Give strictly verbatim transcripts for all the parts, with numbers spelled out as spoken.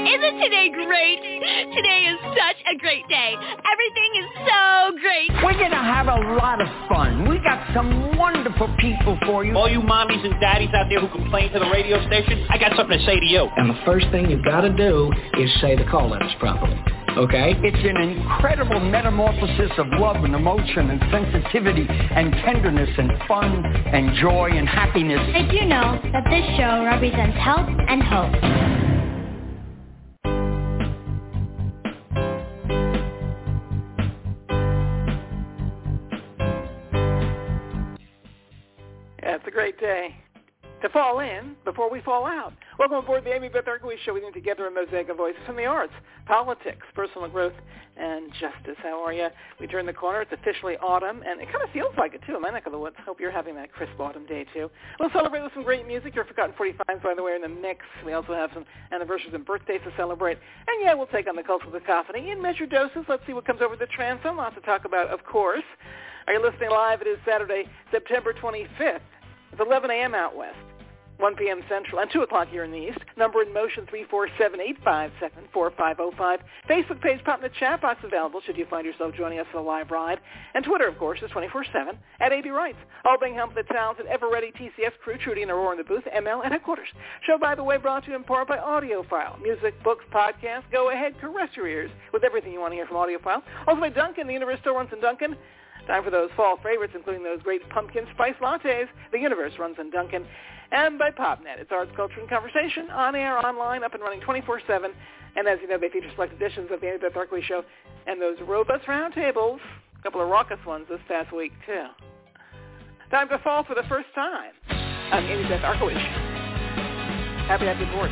Isn't today great? Today is such a great day. Everything is so great. We're going to have a lot of fun. We got some wonderful people for you. All you mommies and daddies out there who complain to the radio station, I got something to say to you. And the first thing you've got to do is say the call letters properly. Okay? It's an incredible metamorphosis of love and emotion and sensitivity and tenderness and fun and joy and happiness. Did you know that this show represents health and hope? Yeah, it's a great day to fall in before we fall out. Welcome aboard the Amy Beth Erkowitz Show. We think together a mosaic of voices from the arts, politics, personal growth, and justice. How are you? We turn the corner. It's officially autumn, and it kind of feels like it, too, in my neck of the woods. Hope you're having that crisp autumn day, too. We'll celebrate with some great music. Your Forgotten forty-fives, by the way, are in the mix. We also have some anniversaries and birthdays to celebrate. And, yeah, we'll take on the cultural cacophony in measured doses. Let's see what comes over the transom. Lots to talk about, of course. Are you listening live? It is Saturday, September twenty-fifth. It's eleven a.m. out west, one p.m. Central, and two o'clock here in the East. Number in motion, three four seven, eight five seven, four five zero five. Facebook page, pop in the chat box available should you find yourself joining us for the live ride. And Twitter, of course, is twenty-four seven at A B Rights. All being helped by the talented, ever-ready T C F crew, Trudy and Aurora in the booth, M L at headquarters. Show, by the way, brought to you in part by AudioFile. Music, books, podcasts. Go ahead, caress your ears with everything you want to hear from AudioFile. Also by Dunkin', the Universe still runs in Dunkin'. Time for those fall favorites, including those great pumpkin spice lattes. The Universe runs in Dunkin'. And by PopNet. It's arts, culture, and conversation, on air, online, up and running twenty-four seven. And as you know, they feature select editions of the Amy Beth Erkowitz Show and those robust roundtables, a couple of raucous ones this past week, too. Time to fall for the first time on Amy Beth Erkowitz Show. Happy to have you aboard.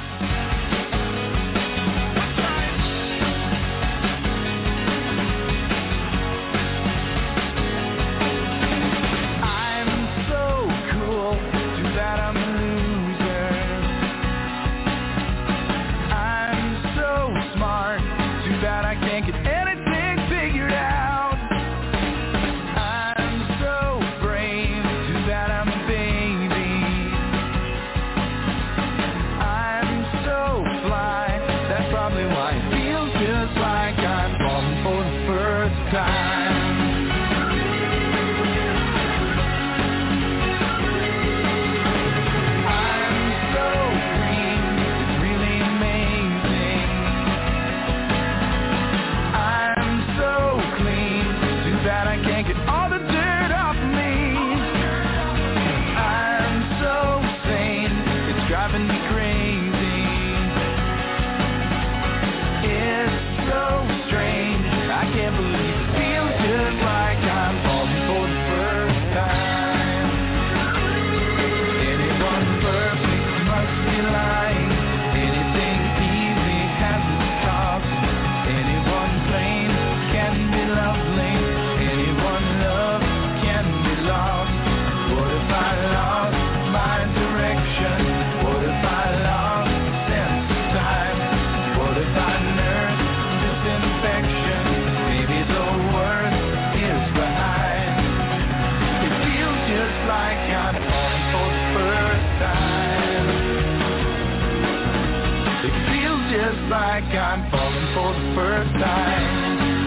Like I'm falling for the first time.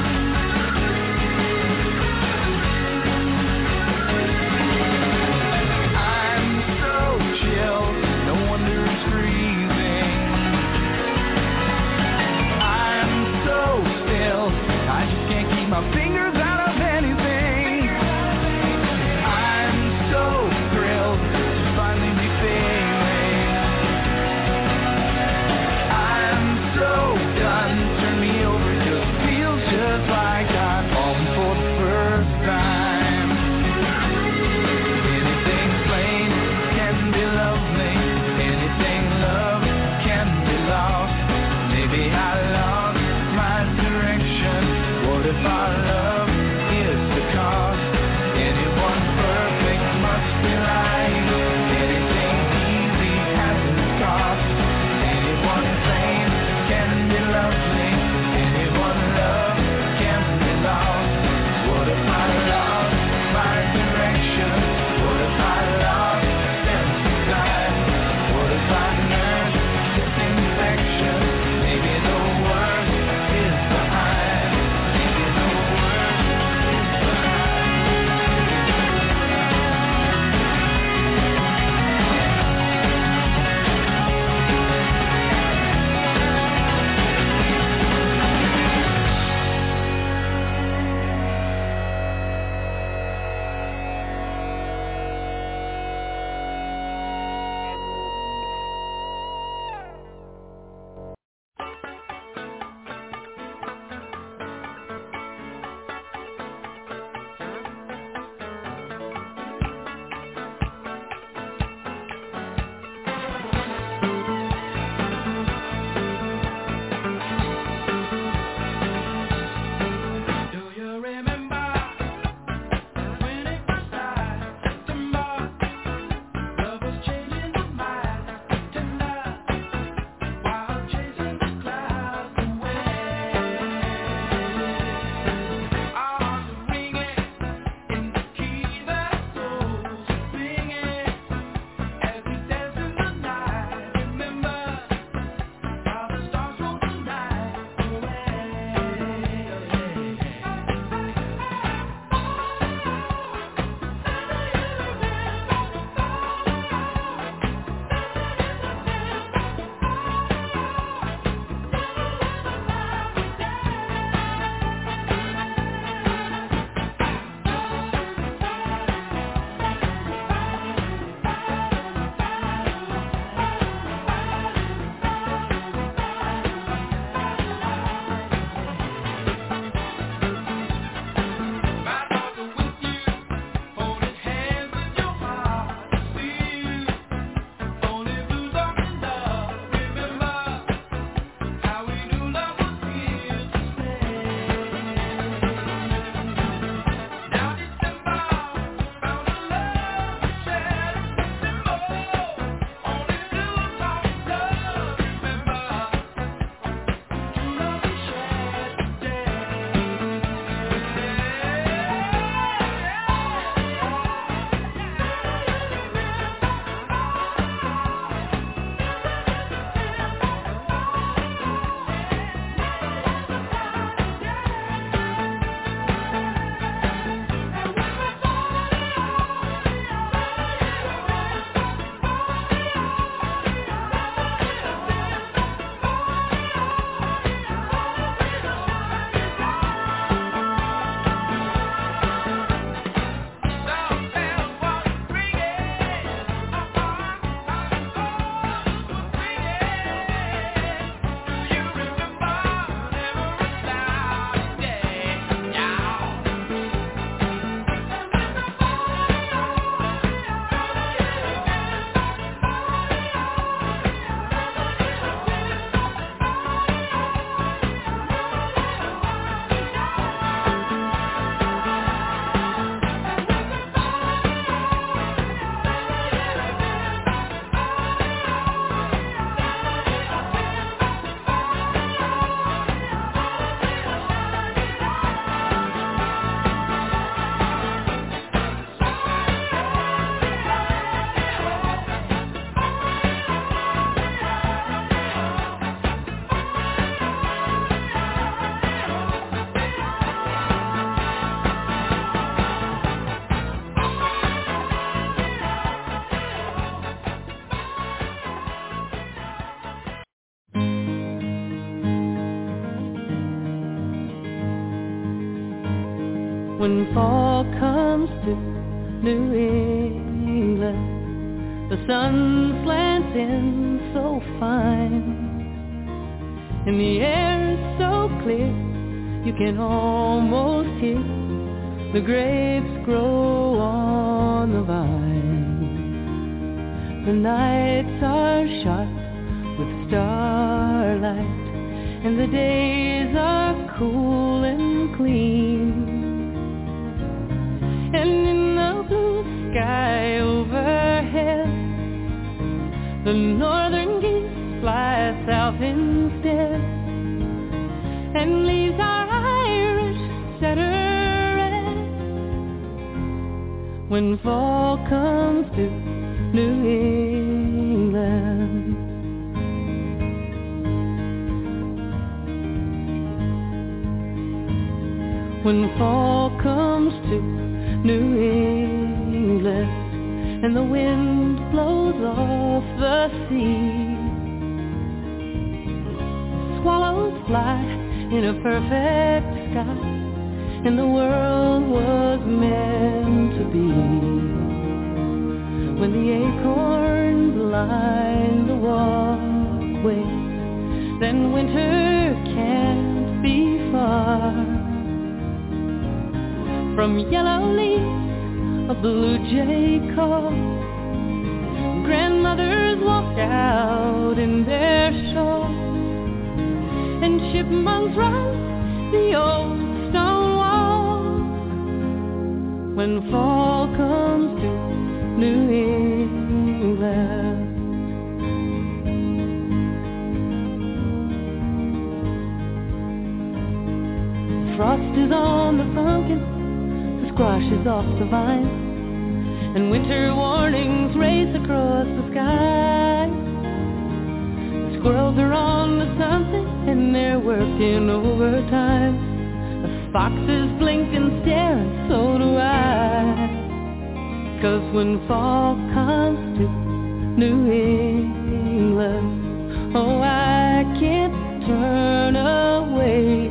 I'm so chill, no wonder it's freezing. I'm so still, I just can't keep my fingers out of anything. I'm so thrilled to finally be failing. So done, turn me over, just feel when fall comes to New England. The sun slants in so fine, and the air is so clear, you can almost hear the grapes grow on the vine. The nights are sharp with starlight, and the days are cool and clean. And in the blue sky overhead, the northern geese fly south instead, and leaves our Irish setter red when fall comes to New England. When fall comes to New England, and the wind blows off the sea, swallows fly in a perfect sky, and the world was meant to be. When the acorns line the walkways, then winter can't be far. From yellow leaves a blue jay calls, grandmothers walk out in their shawls, and chipmunks run the old stone wall. When fall comes to New England, frost is on the pumpkin, the squash is off the vine, and winter warnings race across the sky. The squirrels are on to something, and they're working overtime. The foxes blink and stare, and so do I. 'Cause when fall comes to New England, oh, I can't turn away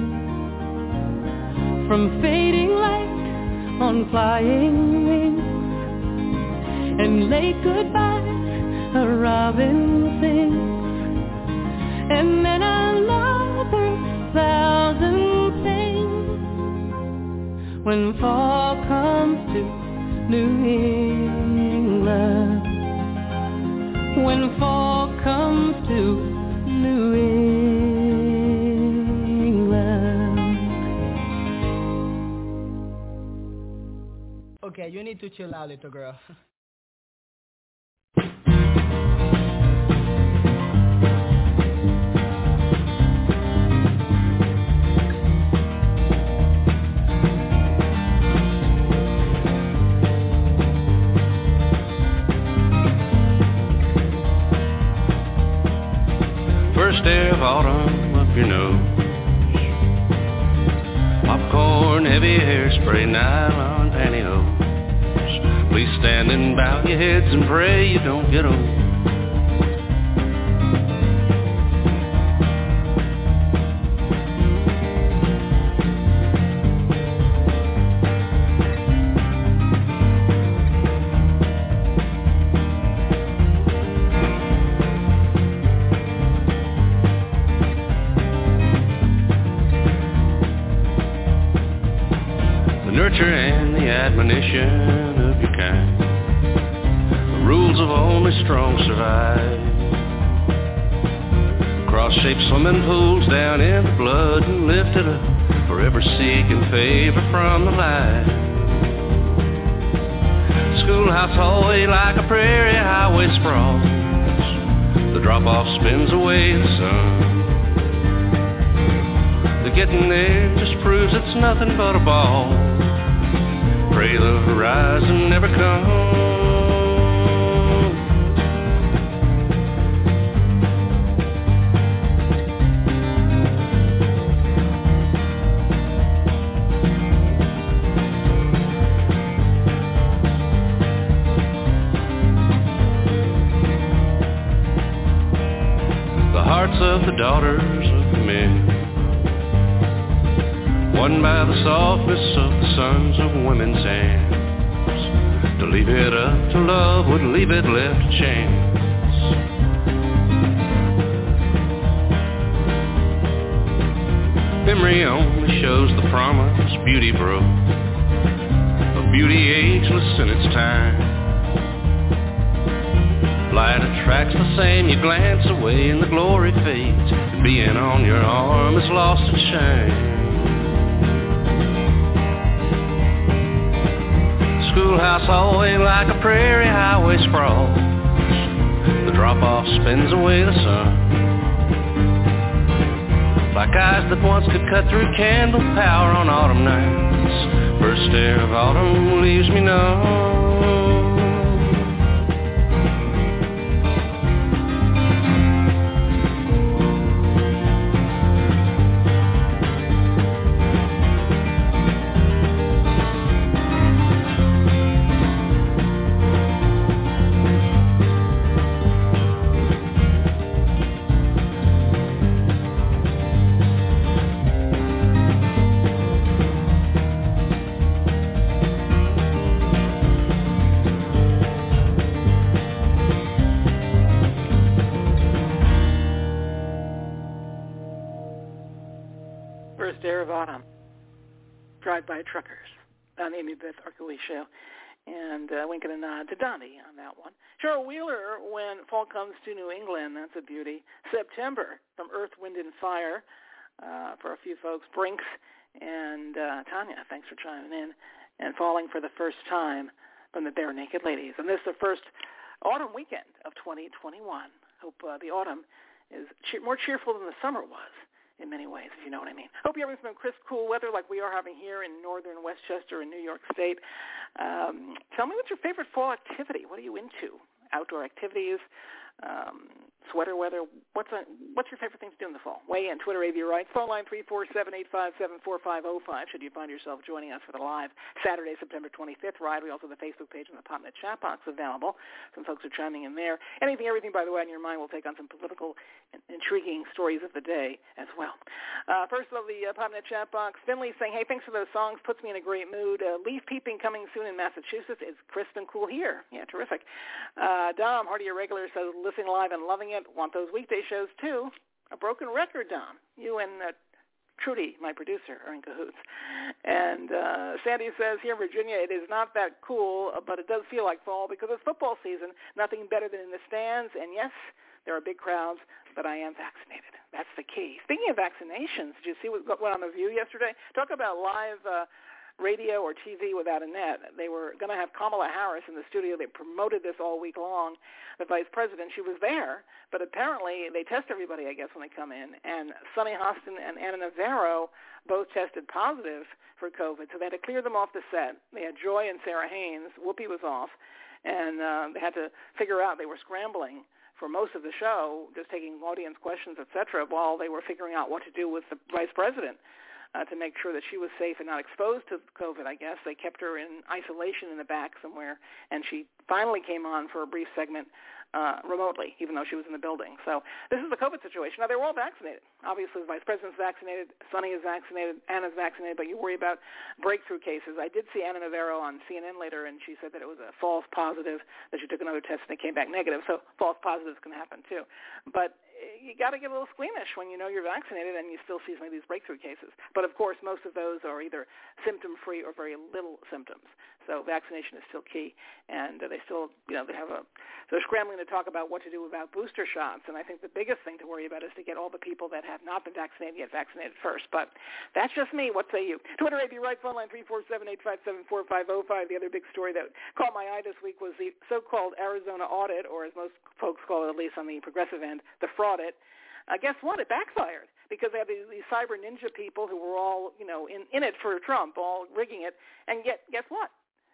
from fading light on flying wings, and late goodbyes a robin sings, and then another thousand things. When fall comes to New England, when fall comes to New England. Okay, you need to chill out, little girl. First day of autumn up your nose, popcorn, heavy hairspray, nylon pantyhose. Please stand and bow your heads and pray you don't get old. And the admonition of your kind, the rules of only strong survive. Cross-shaped swimming pools down in the blood and lifted up, forever seeking favor from the light. Schoolhouse hallway like a prairie highway sprawls, the drop-off spins away the sun. The getting there just proves it's nothing but a ball. Pray the horizon never comes. The hearts of the daughters of the men won by the softness of the sons of women's hands. To leave it up to love would leave it left to chance. Memory only shows the promise beauty broke, a beauty ageless in its time. Light attracts the same, you glance away and the glory fades, and being on your arm has lost its shine. Schoolhouse hallway like a prairie highway sprawls, the drop-off spins away the sun. Like eyes that once could cut through candle power on autumn nights, first stare of autumn leaves me numb. Drive-by Truckers on the Amy Beth Arkowicz Show, and uh, winking a nod to Donnie on that one. Cheryl Wheeler, When Fall Comes to New England, that's a beauty. September, from Earth, Wind, and Fire, uh, for a few folks. Brinks and uh, Tanya, thanks for chiming in. And Falling for the First Time from the Bare Naked Ladies. And this is the first autumn weekend of twenty twenty-one. Hope uh, the autumn is che- more cheerful than the summer was, in many ways, if you know what I mean. Hope you're having some crisp, cool weather like we are having here in northern Westchester in New York State. Um, tell me, what's your favorite fall activity? What are you into? Outdoor activities, um, sweater weather. What's a, what's your favorite thing to do in the fall? Weigh in. Twitter, A V Right. Phone line three four seven, eight five seven, four five zero five should you find yourself joining us for the live Saturday, September twenty-fifth ride. We also have the Facebook page and the PopNet chat box available. Some folks are chiming in there. Anything, everything, by the way, on your mind. We'll take on some political and intriguing stories of the day as well. Uh, first of the uh, PopNet chat box, Finley saying, hey, thanks for those songs. Puts me in a great mood. Uh, leaf peeping coming soon in Massachusetts. It's crisp and cool here. Yeah, terrific. Uh, Dom, Hardy, your regular, says, listening live and loving it. Want those weekday shows, too. A broken record, Dom. You and uh, Trudy, my producer, are in cahoots. And uh, Sandy says, here in Virginia, it is not that cool, but it does feel like fall because it's football season. Nothing better than in the stands. And, yes, there are big crowds, but I am vaccinated. That's the key. Speaking of vaccinations, did you see what went on The View yesterday? Talk about live uh, radio or T V without a net. They were going to have Kamala Harris in the studio. They promoted this all week long, the vice president. She was there, but apparently they test everybody, I guess, when they come in. And Sonny Hostin and Anna Navarro both tested positive for COVID, so they had to clear them off the set. They had Joy and Sarah Haynes. Whoopi was off, and uh, they had to figure out, they were scrambling for most of the show, just taking audience questions, et cetera, while they were figuring out what to do with the vice president. Uh, to make sure that she was safe and not exposed to COVID, I guess. They kept her in isolation in the back somewhere, and she finally came on for a brief segment uh, remotely, even though she was in the building. So this is the COVID situation. Now, they were all vaccinated. Obviously, the vice president's vaccinated, Sonny is vaccinated, Anna's vaccinated, but you worry about breakthrough cases. I did see Anna Navarro on C N N later, and she said that it was a false positive, that she took another test and it came back negative. So false positives can happen, too. But you got to get a little squeamish when you know you're vaccinated and you still see some of these breakthrough cases. But, of course, most of those are either symptom-free or very little symptoms. So vaccination is still key. And uh, they still, you know, they have a – they're scrambling to talk about what to do about booster shots. And I think the biggest thing to worry about is to get all the people that have not been vaccinated get vaccinated first. But that's just me. What say you? Twitter, A B Right, phone line three four seven, eight five seven, four five zero five. The other big story that caught my eye this week was the so-called Arizona audit, or as most folks call it, at least on the progressive end, the fraudit. Uh, guess what? It backfired because they had these, these cyber ninja people who were all, you know, in, in it for Trump, all rigging it. And yet, guess what?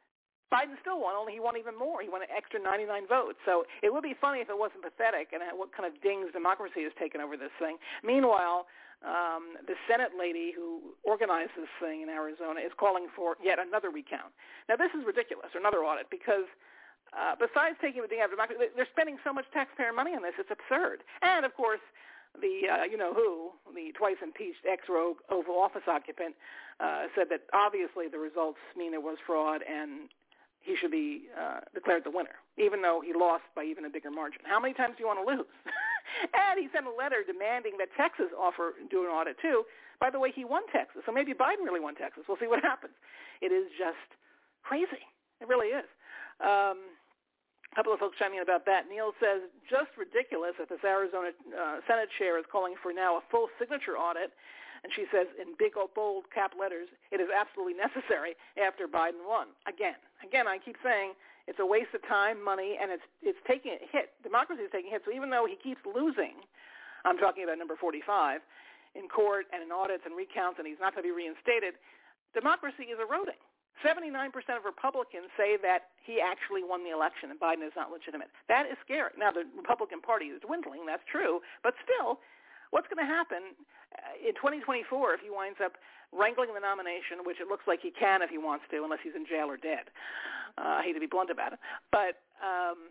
Biden still won, only he won even more. He won an extra ninety-nine votes. So it would be funny if it wasn't pathetic and what kind of dings democracy has taken over this thing. Meanwhile, um, the Senate lady who organized this thing in Arizona is calling for yet another recount. Now, this is ridiculous, or another audit, because uh, besides taking the ding out of democracy, they're spending so much taxpayer money on this, it's absurd. And, of course, the uh, you-know-who, the twice-impeached ex-rogue Oval Office occupant, uh, said that obviously the results mean it was fraud and he should be uh, declared the winner, even though he lost by even a bigger margin. How many times do you want to lose? And he sent a letter demanding that Texas offer do an audit too. By the way, he won Texas, so maybe Biden really won Texas. We'll see what happens. It is just crazy. It really is. Um, a couple of folks chiming in about that. Neil says, just ridiculous that this Arizona uh, Senate chair is calling for now a full signature audit. And she says in big, bold cap letters, it is absolutely necessary after Biden won. Again, again, I keep saying it's a waste of time, money, and it's it's taking a hit. Democracy is taking a hit. So even though he keeps losing, I'm talking about number forty-five, in court and in audits and recounts, and he's not going to be reinstated, democracy is eroding. seventy-nine percent of Republicans say that he actually won the election and Biden is not legitimate. That is scary. Now, the Republican Party is dwindling. That's true. But still, what's going to happen in twenty twenty-four if he winds up wrangling the nomination, which it looks like he can if he wants to, unless he's in jail or dead? Uh, I hate to be blunt about it. But um,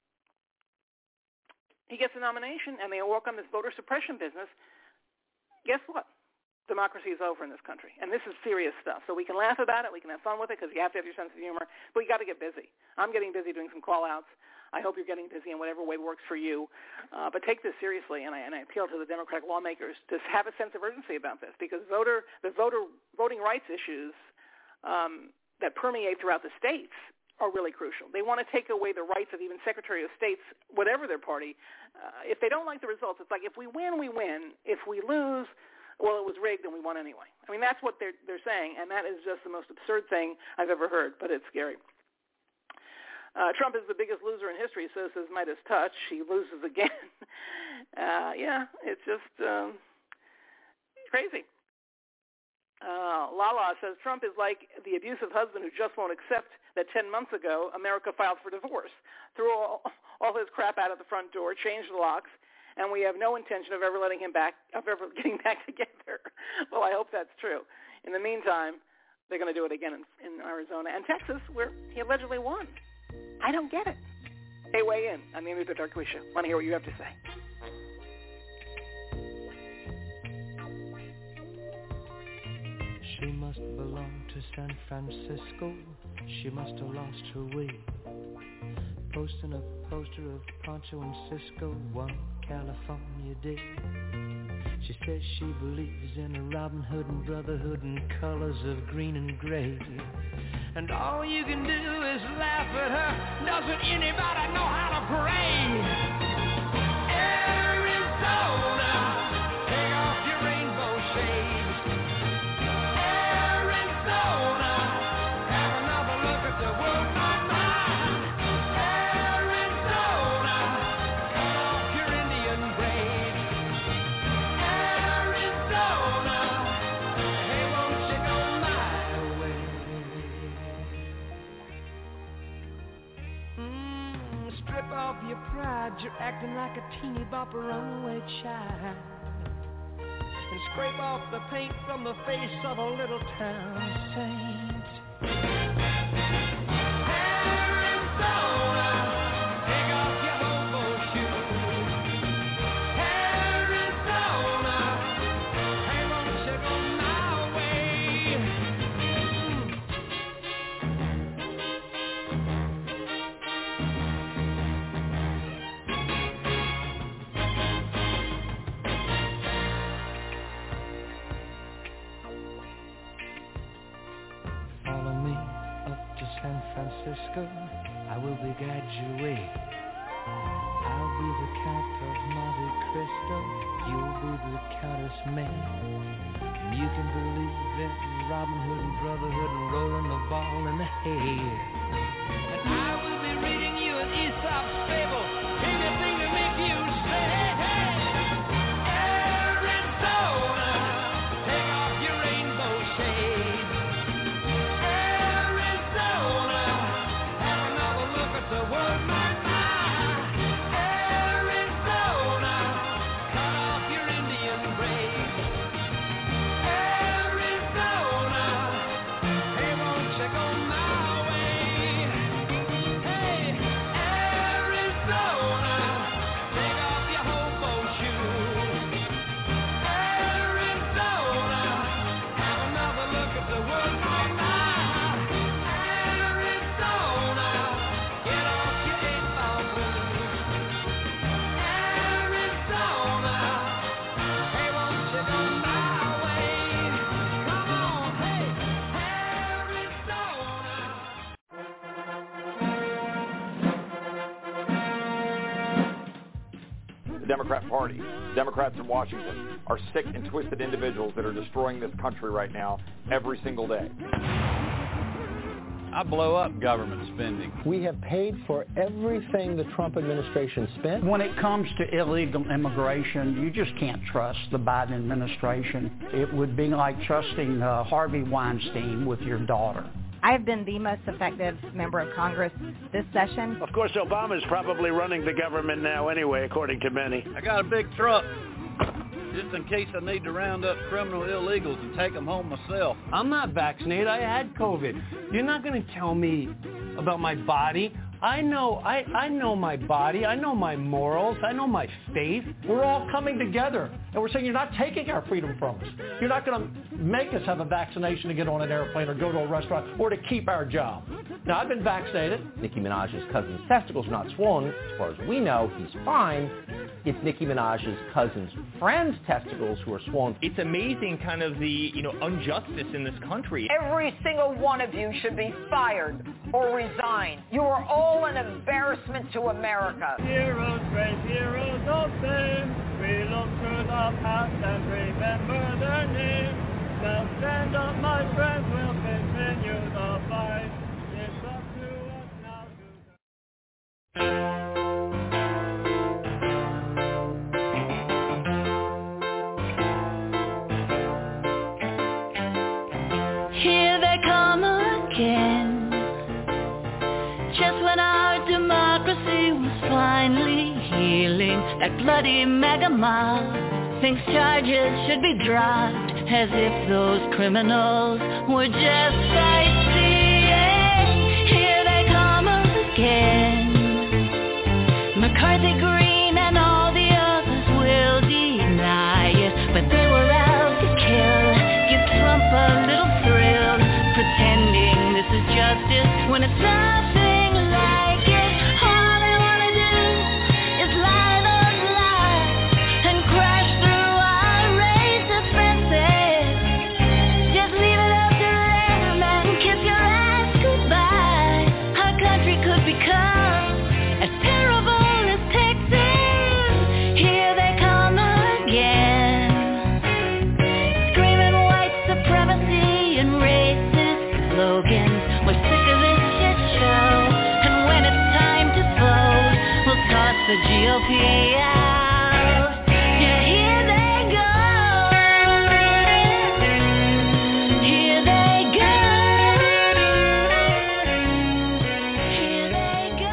he gets the nomination and they work on this voter suppression business. Guess what? Democracy is over in this country. And this is serious stuff. So we can laugh about it. We can have fun with it because you have to have your sense of humor. But you got to get busy. I'm getting busy doing some call-outs. I hope you're getting busy in whatever way works for you. Uh, but take this seriously, and I, and I appeal to the Democratic lawmakers to have a sense of urgency about this because voter the voter voting rights issues um, that permeate throughout the states are really crucial. They want to take away the rights of even Secretary of States, whatever their party. Uh, if they don't like the results, it's like if we win, we win. If we lose, well, it was rigged and we won anyway. I mean, that's what they're, they're saying, and that is just the most absurd thing I've ever heard, but it's scary. Uh, Trump is the biggest loser in history, so says Midas Touch. He loses again. uh, yeah, it's just um, crazy. Uh, Lala says Trump is like the abusive husband who just won't accept that ten months ago America filed for divorce, threw all, all his crap out of the front door, changed the locks, and we have no intention of ever letting him back, of ever getting back together. Well, I hope that's true. In the meantime, they're going to do it again in, in Arizona and Texas, where he allegedly won. I don't get it. Hey, weigh in on the Amy Darkwish Show. Want to hear what you have to say. She must belong to San Francisco. She must have lost her way. Posting a poster of Poncho and Cisco one California day. She says she believes in a Robin Hood and brotherhood and colors of green and gray. And all you can do is laugh at her. Doesn't anybody know how to pray? Arizona, take off your rainbow shades. Arizona, have another look at the world, my mind. Arizona, cut off your Indian braids. Arizona, hey, won't you go my way? Strip off your pride, you're acting like a teeny bopper runaway child. And scrape off the paint from the face of a little town saint. Arizona, take off your hobo shoes. Arizona, hey, won't you go my way? San Francisco, I will be guide your way. I'll be the Count of Monte Cristo, you'll be the Countess May. And you can believe in Robin Hood and brotherhood and rolling the ball in the hay. And I will be reading you an Aesop's fable, anything to make you say, hey, Arizona, take off your rainbow shades. The word my mind. Arizona, cut off your Indian braids. Arizona, hey, won't you go my way? Hey, Arizona. Democrat Party. Democrats in Washington are sick and twisted individuals that are destroying this country right now every single day. I blow up government spending. We have paid for everything the Trump administration spent. When it comes to illegal immigration, you just can't trust the Biden administration. It would be like trusting uh, Harvey Weinstein with your daughter. I have been the most effective member of Congress this session. Of course, Obama's probably running the government now anyway, according to many. I got a big truck, just in case I need to round up criminal illegals and take them home myself. I'm not vaccinated. I had COVID. You're not going to tell me about my body. I know, I, I know my body. I know my morals. I know my faith. We're all coming together, and we're saying you're not taking our freedom from us. You're not going to make us have a vaccination to get on an airplane or go to a restaurant or to keep our job. Now, I've been vaccinated. Nicki Minaj's cousin's testicles are not swollen. As far as we know, he's fine. It's Nicki Minaj's cousin's friend's testicles who are swollen. It's amazing kind of the, you know, injustice in this country. Every single one of you should be fired or resign. You are all an embarrassment to America. Heroes, great heroes of fame. We look through the past and remember their names. Now stand up, my friends, we'll continue the fight. It's up to us now to... Here they come again. Just when our democracy was finally healing, that bloody mega mob thinks charges should be dropped, as if those criminals were just sightseeing. Here they come again. McCarthy, Green, and all the others will deny it, but they were out to kill, give Trump a little thrill, pretending this is justice when it's nothing like it. All they want to do is lie those lies and crash through our racist fences. Just leave it up to them and kiss your ass goodbye. Our country could become as terrible as Texas. Here they come again, screaming white supremacy and racist slogans. We're sick of this shit show, and when it's time to vote, we'll toss the G O P out. Yeah, here they go. Here they go. Here they go.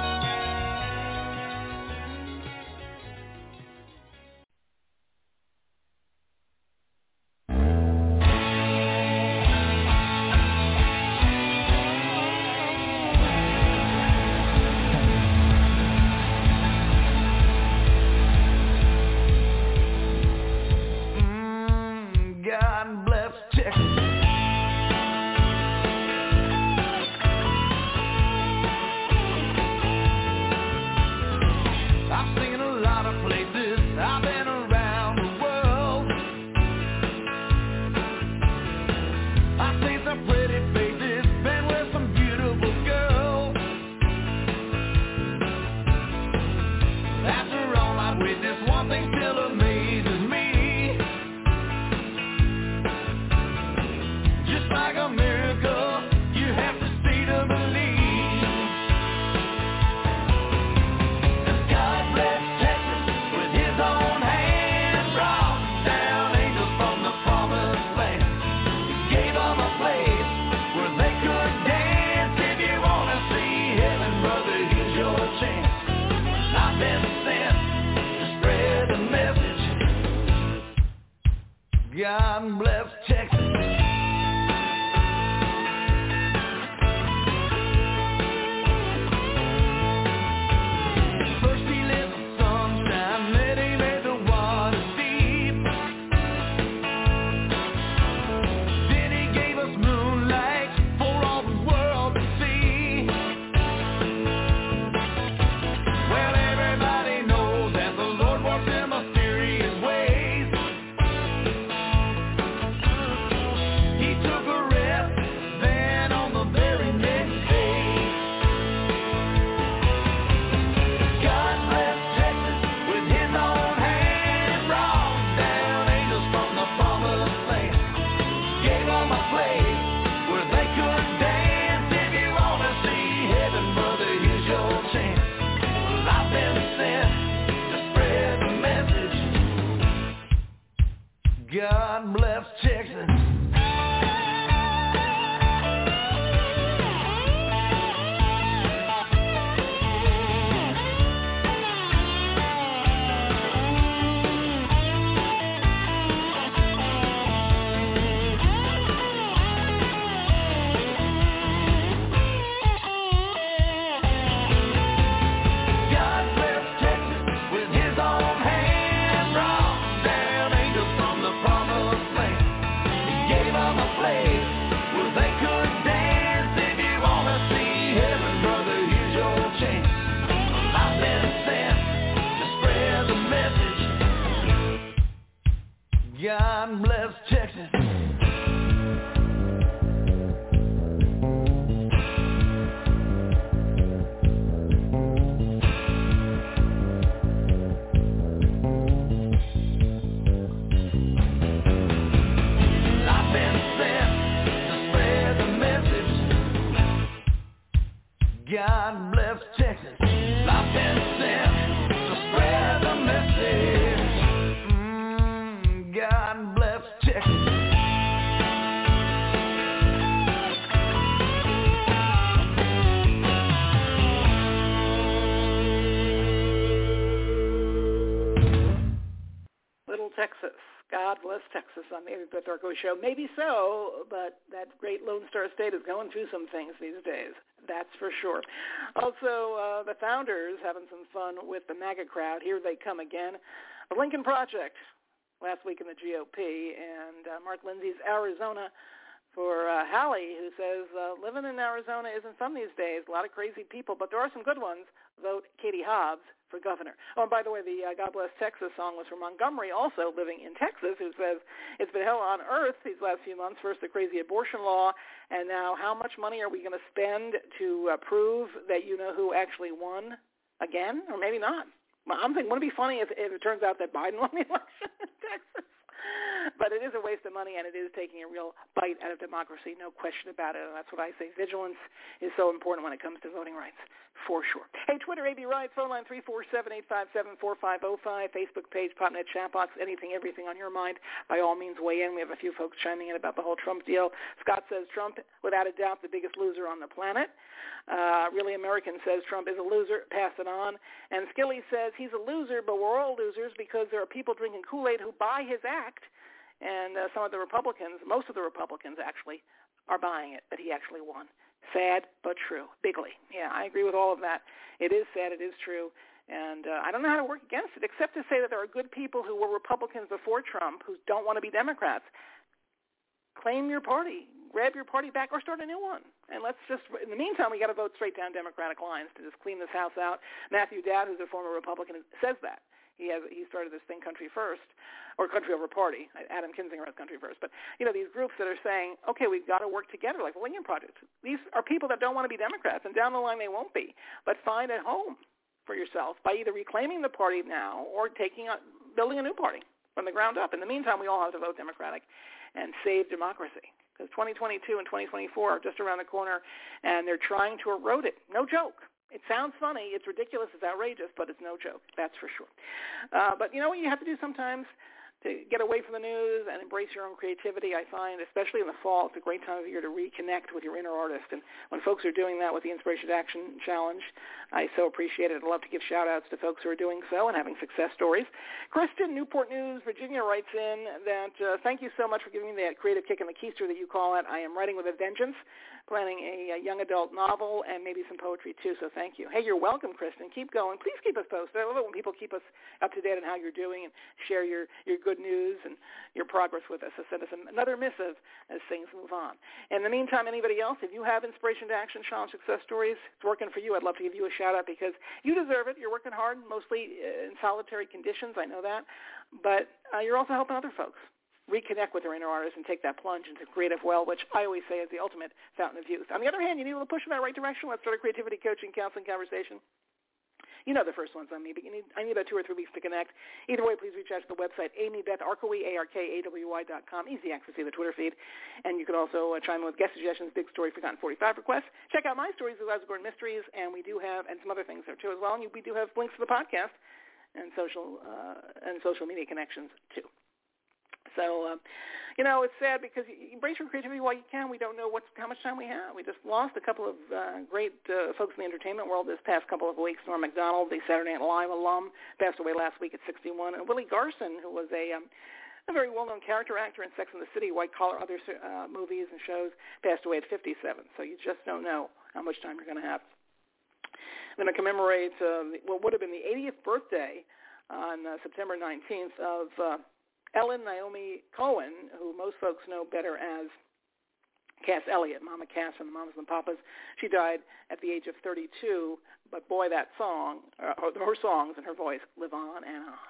God bless Texas. I've seen a lot of places. I've been around the world. I've seen some pretty faces, been with some beautiful girls. After all I've witnessed, one thing still amazes me. Just like a miracle, you have to see to believe. And God bless Texas with his own hand, brought down angels from the promised land. He gave them a place where they could dance. If you want to see heaven, brother, here's your chance. I've been sent to spread the message. God bless Texas. First he lit the sunshine, then he made the water deep. Then he gave us moonlight for all the world to see. Well, everybody knows that the Lord works in mysterious ways. God bless Texas. God bless Texas. I've been sent to spread the message. God bless Texas. I've been sent to spread the message. God bless Texas. Little Texas. God bless Texas on the Amy Beth Arco Show. Maybe so, but that great Lone Star State is going through some things these days. That's for sure. Also, uh, the founders having some fun with the MAGA crowd. Here they come again. The Lincoln Project last week in the G O P, and uh, Mark Lindsay's Arizona for uh, Hallie, who says uh, living in Arizona isn't fun these days. A lot of crazy people, but there are some good ones. Vote Katie Hobbs for governor. Oh, and by the way, the uh, God Bless Texas song was from Montgomery, also living in Texas, who says it's been hell on earth these last few months. First, the crazy abortion law, and now how much money are we going to spend to uh, prove that you know who actually won again, or maybe not? I'm thinking, wouldn't it be funny if, if it turns out that Biden won the election in Texas? But it is a waste of money, and it is taking a real bite out of democracy, no question about it. And that's what I say. Vigilance is so important when it comes to voting rights, for sure. Hey, Twitter, A B Rights, phone line three four seven, eight five seven, four five zero five, Facebook page, PopNet chat box, anything, everything on your mind. By all means, weigh in. We have a few folks chiming in about the whole Trump deal. Scott says Trump, without a doubt, the biggest loser on the planet. Uh, really American says Trump is a loser. Pass it on. And Skilly says he's a loser, but we're all losers because there are people drinking Kool-Aid who buy his act. And uh, some of the Republicans, most of the Republicans actually, are buying it, that he actually won. Sad, but true. Bigly. Yeah, I agree with all of that. It is sad. It is true. And uh, I don't know how to work against it, except to say that there are good people who were Republicans before Trump who don't want to be Democrats. Claim your party. Grab your party back or start a new one. And let's just, in the meantime, we got to vote straight down Democratic lines to just clean this house out. Matthew Dowd, who's a former Republican, says that. He has he started this thing, Country First, or Country Over Party. Adam Kinzinger has Country First. But, you know, these groups that are saying, okay, we've got to work together, like the Lincoln Project. These are people that don't want to be Democrats, and down the line they won't be. But find a home for yourself by either reclaiming the party now or taking a, building a new party from the ground up. In the meantime, we all have to vote Democratic and save democracy. Because twenty twenty-two and twenty twenty-four are just around the corner, and they're trying to erode it. No joke. It sounds funny. It's ridiculous. It's outrageous, but it's no joke. That's for sure. Uh, but you know what you have to do sometimes to get away from the news and embrace your own creativity, I find, especially in the fall. It's a great time of year to reconnect with your inner artist. And when folks are doing that with the Inspiration to Action Challenge, I so appreciate it. I'd love to give shout-outs to folks who are doing so and having success stories. Kristen, Newport News, Virginia, writes in that, uh, thank you so much for giving me that creative kick in the keister that you call it. I am writing with a vengeance, planning a, a young adult novel and maybe some poetry too, so thank you. Hey, you're welcome, Kristen. Keep going. Please keep us posted. I love it when people keep us up to date on how you're doing and share your, your good news and your progress with us. So send us another missive as things move on. In the meantime, anybody else, if you have Inspiration to Action Challenge success stories, it's working for you. I'd love to give you a shout-out because you deserve it. You're working hard, mostly in solitary conditions. I know that. But uh, you're also helping other folks reconnect with their inner artists and take that plunge into creative well, which I always say is the ultimate fountain of youth. On the other hand, you need a little push in that right direction. Let's start a creativity, coaching, counseling conversation. You know the first one's on me, but you need, I need about two or three weeks to connect. Either way, please reach out to the website, Amy Beth Arkowy, A R K A W Y dot com. Easy access to the Twitter feed. And you can also uh, chime in with guest suggestions, big story, forgotten forty-five requests. Check out my stories, the Lives of Gordon Mysteries, and we do have, and some other things there too as well. And we do have links to the podcast and social uh, and social media connections too. So, uh, you know, it's sad because you embrace your creativity while you can. We don't know what's, how much time we have. We just lost a couple of uh, great uh, folks in the entertainment world this past couple of weeks. Norm Macdonald, the Saturday Night Live alum, passed away last week at sixty-one. And Willie Garson, who was a, um, a very well-known character actor in Sex and the City, White Collar, other uh, movies and shows, passed away at fifty-seven. So you just don't know how much time you're going to have. I'm going to commemorate uh, what would have been the eightieth birthday on uh, September nineteenth of uh, Ellen Naomi Cohen, who most folks know better as Cass Elliot, Mama Cass from the Mamas and the Papas. She died at the age of thirty-two, but boy, that song, uh, her songs and her voice live on and on.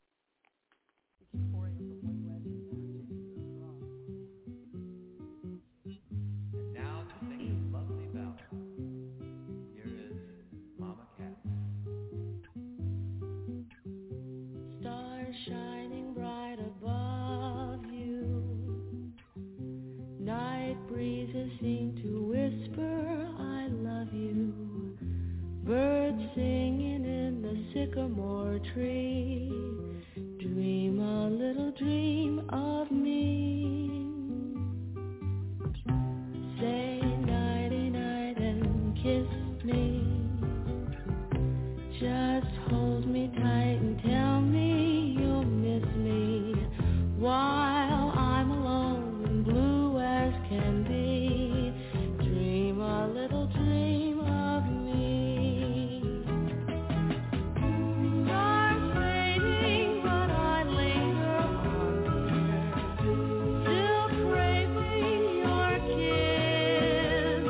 Shining bright above you, night breezes seem to whisper I love you, birds singing in the sycamore tree, dream a little dream of me, say nighty night and kiss me, just hold me tight and tell me while I'm alone and blue as can be, dream a little dream of me. Stars fading, but I linger on, still craving your kiss.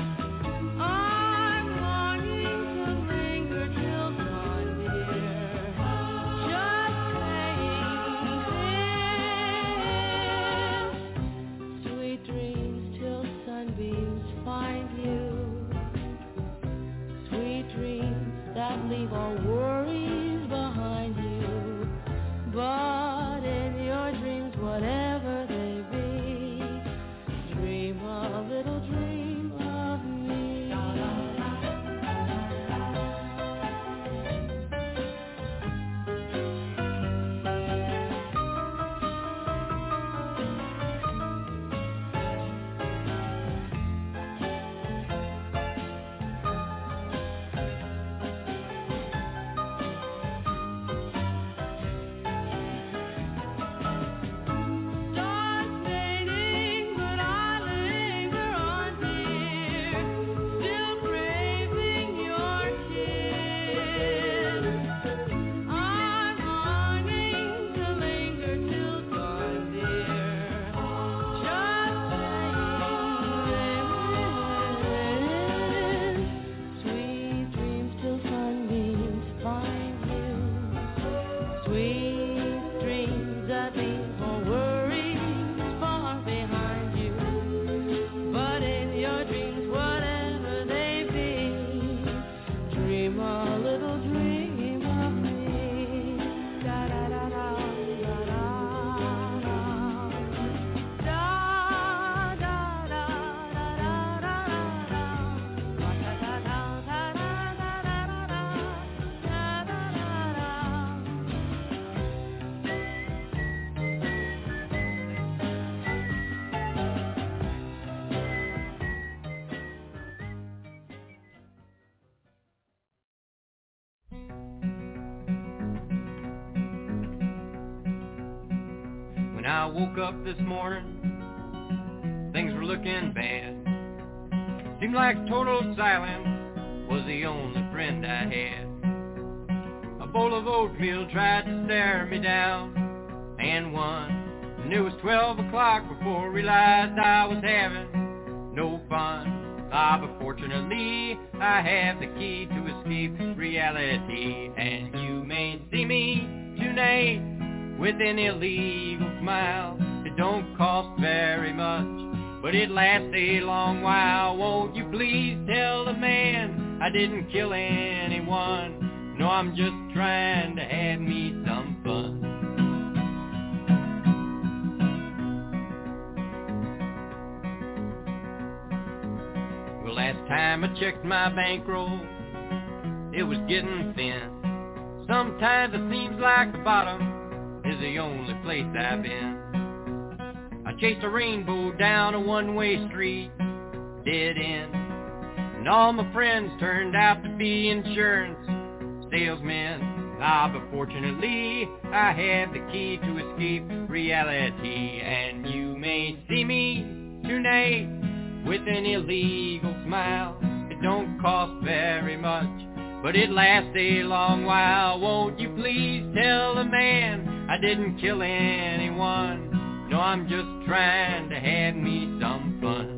I'm longing to linger till dawn, dear, just dreams till sunbeams find you, sweet dreams that leave all worries behind you, but in your dreams, whatever they be, dream a little dream of me. When I woke up this morning, things were looking bad. Seemed like total silence was the only friend I had. A bowl of oatmeal tried to stare me down, and won. And it was twelve o'clock before I realized I was having no fun. Ah, but fortunately, I have the key to escape reality, and you may see me tonight with an illegal smile. It don't cost very much, but it lasts a long while. Won't you please tell the man I didn't kill anyone? No, I'm just trying to have me some fun. Well, last time I checked my bankroll, it was getting thin. Sometimes it seems like the bottom is the only place I've been. chased a rainbow down a one-way street, dead end. And all my friends turned out to be insurance salesmen. Ah, but fortunately, I had the key to escape reality. And you may see me tonight with an illegal smile. It don't cost very much, but it lasts a long while. Won't you please tell the man I didn't kill anyone? No, I'm just trying to have me some fun.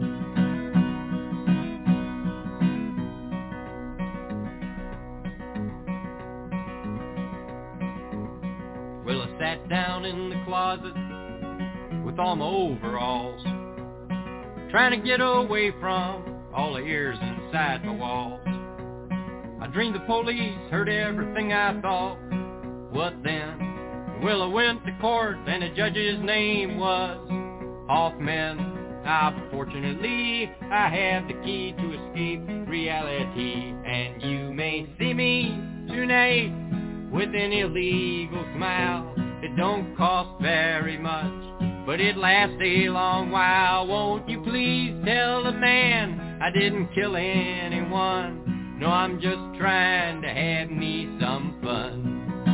Well, I sat down in the closet with all my overalls, trying to get away from all the ears inside my walls. I dreamed the police heard everything I thought. What then? Well, I went to court and the judge's name was Hoffman. Ah, but fortunately, I have the key to escape reality. And you may see me tonight with an illegal smile. It don't cost very much, but it lasts a long while. Won't you please tell the man I didn't kill anyone? No, I'm just trying to have me some fun.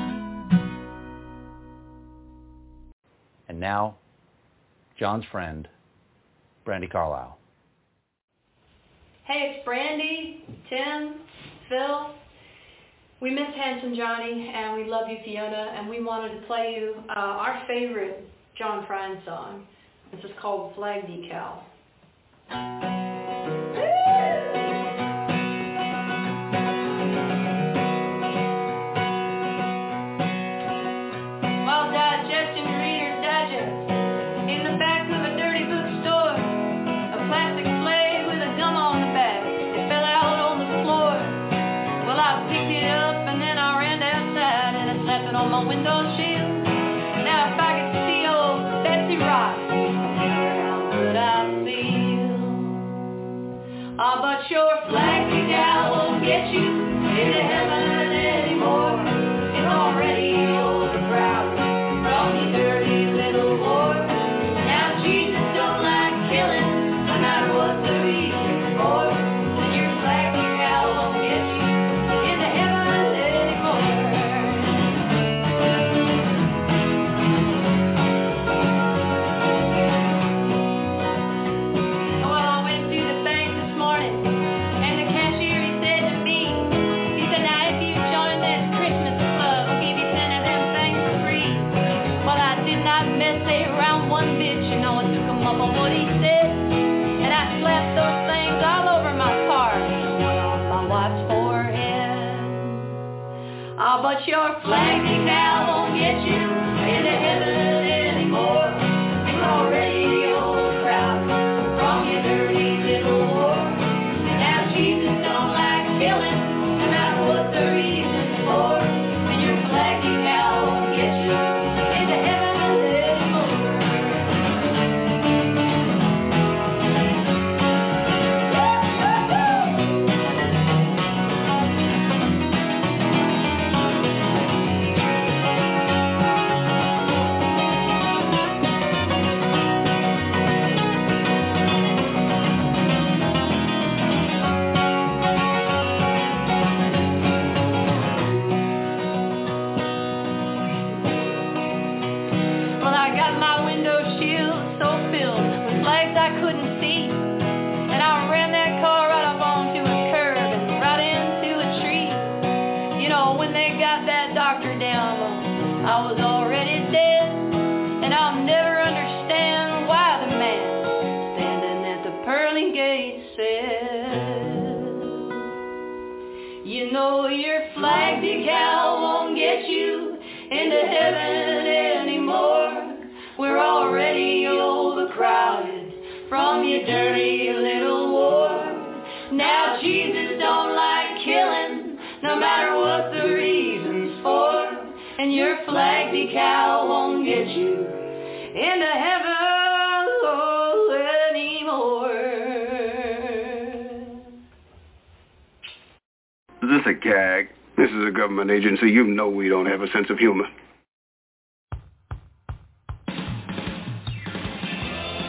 And now, John's friend, Brandi Carlile. Hey, it's Brandi, Tim, Phil. We miss Handsome Johnny, and we love you, Fiona, and we wanted to play you uh, our favorite John Prine song. This is called Flag Decal. While digesting Reader's Digest, in the back of a dirty bookstore, a plastic flag with a gum on the back, it fell out on the floor. Well, I picked it up and then I ran outside and I slapped it on my window shield. Now if I could see old Betsy Ross, how good I feel. Ah, but your flag decal won't get you into heaven anymore. It's already overcrowded from your dirty little war. Now Jesus don't like killing, no matter what the reason for. And your flag decal won't get you into heaven anymore. Well, I went to the bank this morning, and the cashier, he said to me, he said, now if you join this Christmas club, we'll give you ten of them things for free. Well, I did not mess around one bit, you know, I took him up on what he said, and I slapped those things all over my car, and one on my wife's forehead. Ah, but your flag decal won't get you into heaven anymore. It's already overcrowded from your dirty little war. Now Jesus don't like killing, no matter what the reason's for. And your flag decal won't get you into heaven anymore. Well, I got my window shield so filled with flags I couldn't see, and I ran that car right up onto a curb and right into a tree. You know, when they got that doctor down, well, I was already dead, and I'll never understand why the man standing at the pearly gate said, you know your flag decal won't get you into heaven anymore. We're already overcrowded from your dirty little war. Now Jesus don't like killing, no matter what the reason's for. And your flag decal won't get you into heaven anymore. Is this a gag? This is a government agency. You know we don't have a sense of humor.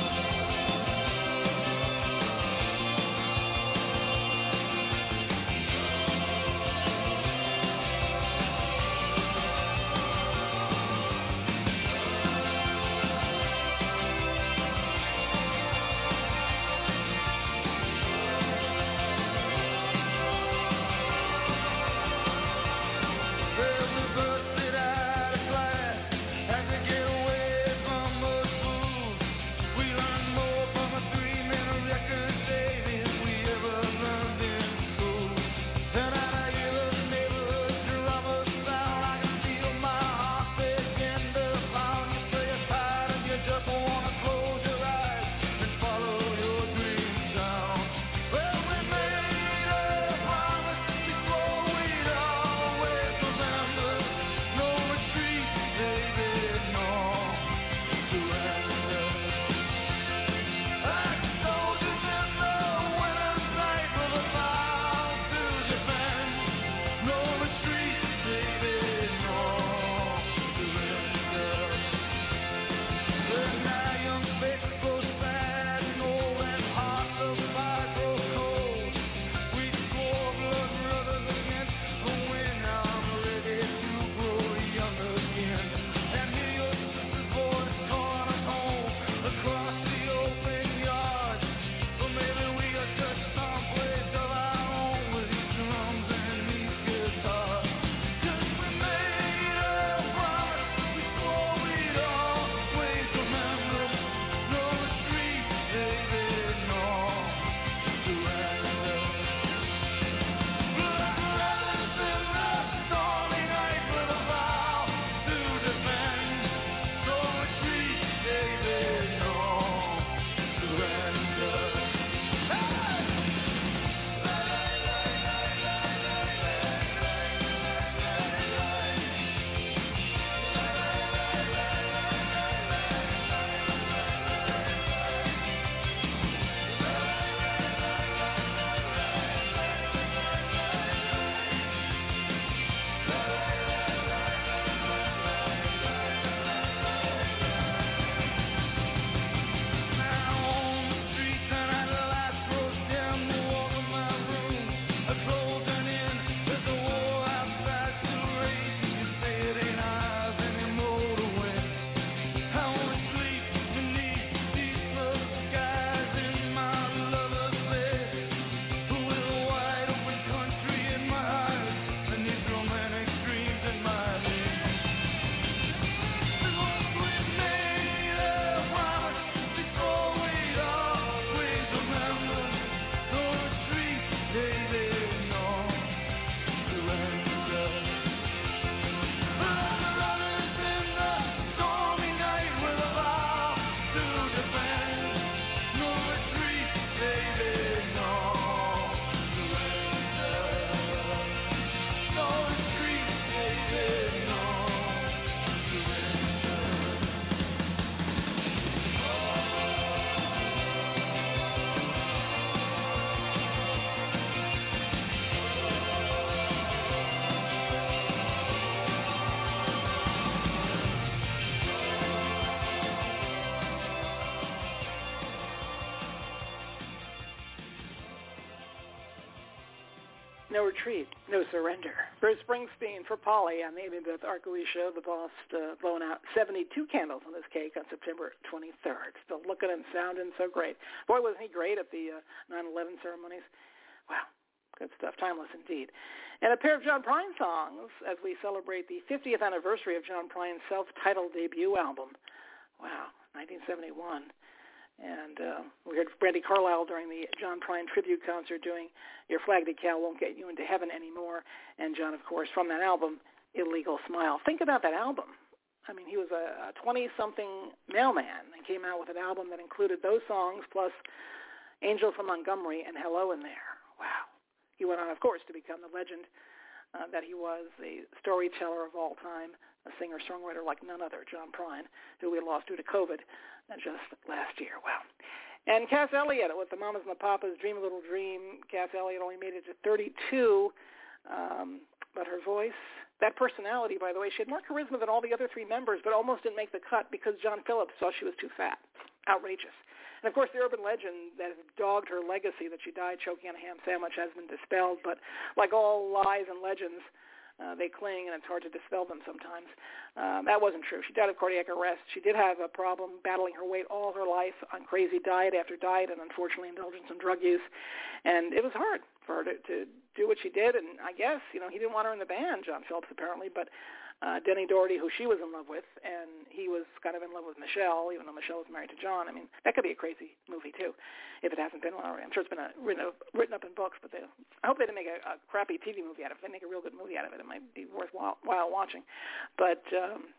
No retreat, no surrender. Bruce Springsteen for Polly on the Amy Beth Arkowicz Show. The boss uh, blowing out seventy-two candles on this cake on September twenty-third. Still looking and sounding so great. Boy, wasn't he great at the uh, nine eleven ceremonies. Wow, good stuff. Timeless indeed. And a pair of John Prine songs as we celebrate the fiftieth anniversary of John Prine's self-titled debut album. Wow, nineteen seventy-one. And uh, we heard Brandi Carlile during the John Prine tribute concert doing Your Flag Decal Won't Get You Into Heaven Anymore. And John, of course, from that album, Illegal Smile. Think about that album. I mean, he was a twenty-something mailman and came out with an album that included those songs plus Angel from Montgomery and Hello in There. Wow. He went on, of course, to become the legend uh, that he was, a storyteller of all time, a singer-songwriter like none other, John Prine, who we lost due to COVID just last year. Wow. And Cass Elliot with the Mamas and the Papas, Dream a Little Dream. Cass Elliot only made it to thirty-two, um, but her voice, that personality, by the way, she had more charisma than all the other three members, but almost didn't make the cut because John Phillips saw she was too fat. Outrageous. And, of course, the urban legend that has dogged her legacy that she died choking on a ham sandwich has been dispelled, but like all lies and legends, Uh, they cling, and it's hard to dispel them sometimes. Um, that wasn't true. She died of cardiac arrest. She did have a problem battling her weight all her life on crazy diet after diet and, unfortunately, indulgence in drug use. And it was hard for her to, to do what she did. And I guess, you know, he didn't want her in the band, John Phillips, apparently, but uh, Denny Doherty, who she was in love with, and he was kind of in love with Michelle, even though Michelle was married to John. I mean, that could be a crazy movie, too, if it hasn't been already. I'm sure it's been a, written, up, written up in books, but they, I hope they didn't make a, a crappy T V movie out of it. If they make a real good movie out of it, it might be worthwhile while watching. But um,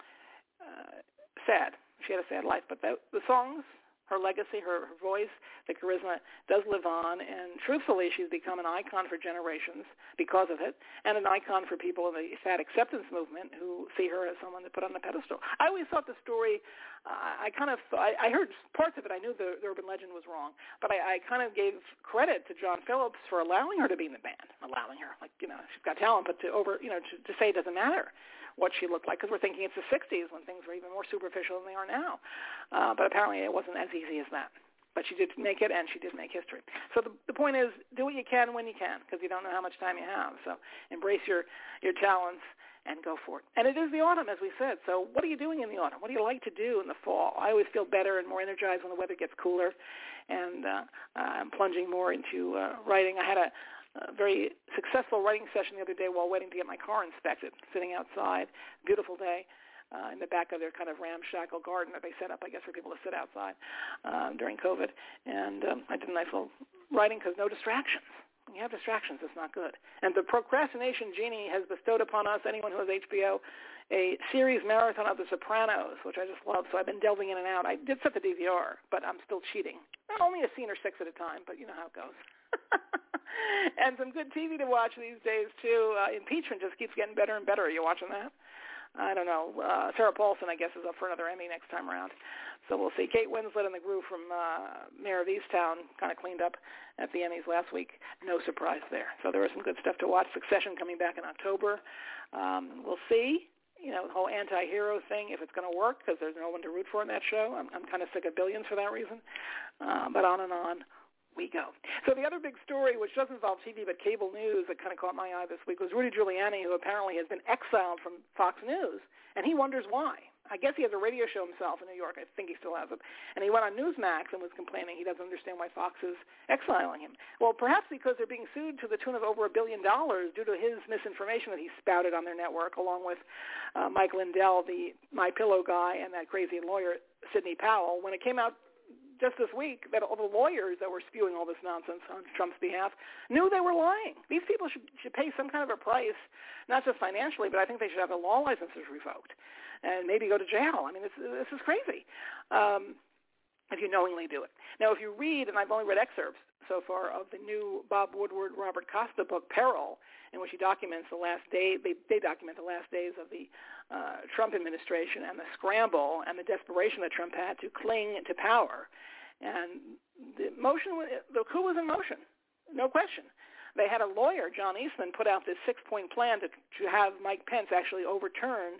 uh, sad. She had a sad life. But the, the songs, her legacy, her, her voice, the charisma does live on. And truthfully, she's become an icon for generations because of it, and an icon for people in the fat acceptance movement who see her as someone to put on the pedestal. I always thought the story, uh, I kind of, I, I heard parts of it. I knew the, the urban legend was wrong, but I, I kind of gave credit to John Phillips for allowing her to be in the band, allowing her, like, you know, she's got talent, but to over, you know, to, to say it doesn't matter what she looked like, because we're thinking it's the sixties when things were even more superficial than they are now. Uh, but apparently it wasn't as easy as that. But she did make it, and she did make history. So the, the point is, do what you can when you can, because you don't know how much time you have. So embrace your, your talents and go for it. And it is the autumn, as we said. So what are you doing in the autumn? What do you like to do in the fall? I always feel better and more energized when the weather gets cooler, and uh, I'm plunging more into uh, writing. I had a A very successful writing session the other day while waiting to get my car inspected, sitting outside, beautiful day, uh, in the back of their kind of ramshackle garden that they set up, I guess, for people to sit outside uh, during COVID. And um, I did a nice little writing because no distractions. When you have distractions, it's not good. And the procrastination genie has bestowed upon us, anyone who has H B O, a series marathon of The Sopranos, which I just love. So I've been delving in and out. I did set the D V R, but I'm still cheating. Only a scene or six at a time, but you know how it goes. And some good T V to watch these days, too. Uh, Impeachment just keeps getting better and better. Are you watching that? I don't know. Uh, Sarah Paulson, I guess, is up for another Emmy next time around. So we'll see. Kate Winslet and the crew from uh, Mayor of Easttown kind of cleaned up at the Emmys last week. No surprise there. So there was some good stuff to watch. Succession coming back in October. Um, we'll see. You know, the whole anti-hero thing, if it's going to work, because there's no one to root for in that show. I'm, I'm kind of sick of Billions for that reason. Uh, but on and on we go. So the other big story, which doesn't involve T V but cable news, that kind of caught my eye this week was Rudy Giuliani, who apparently has been exiled from Fox News, and he wonders why. I guess he has a radio show himself in New York. I think he still has it. And he went on Newsmax and was complaining he doesn't understand why Fox is exiling him. Well, perhaps because they're being sued to the tune of over a billion dollars due to his misinformation that he spouted on their network, along with uh, Mike Lindell, the MyPillow guy, and that crazy lawyer, Sidney Powell. When it came out just this week that all the lawyers that were spewing all this nonsense on Trump's behalf knew they were lying. These people should, should pay some kind of a price, not just financially, but I think they should have their law licenses revoked and maybe go to jail. I mean, this, this is crazy um, if you knowingly do it. Now, if you read, and I've only read excerpts so far of the new Bob Woodward, Robert Costa book, Peril, in which he documents the last day, they, they document the last days of the uh, Trump administration and the scramble and the desperation that Trump had to cling to power. And the motion, the coup was in motion, no question. They had a lawyer, John Eastman, put out this six-point plan to, to have Mike Pence actually overturn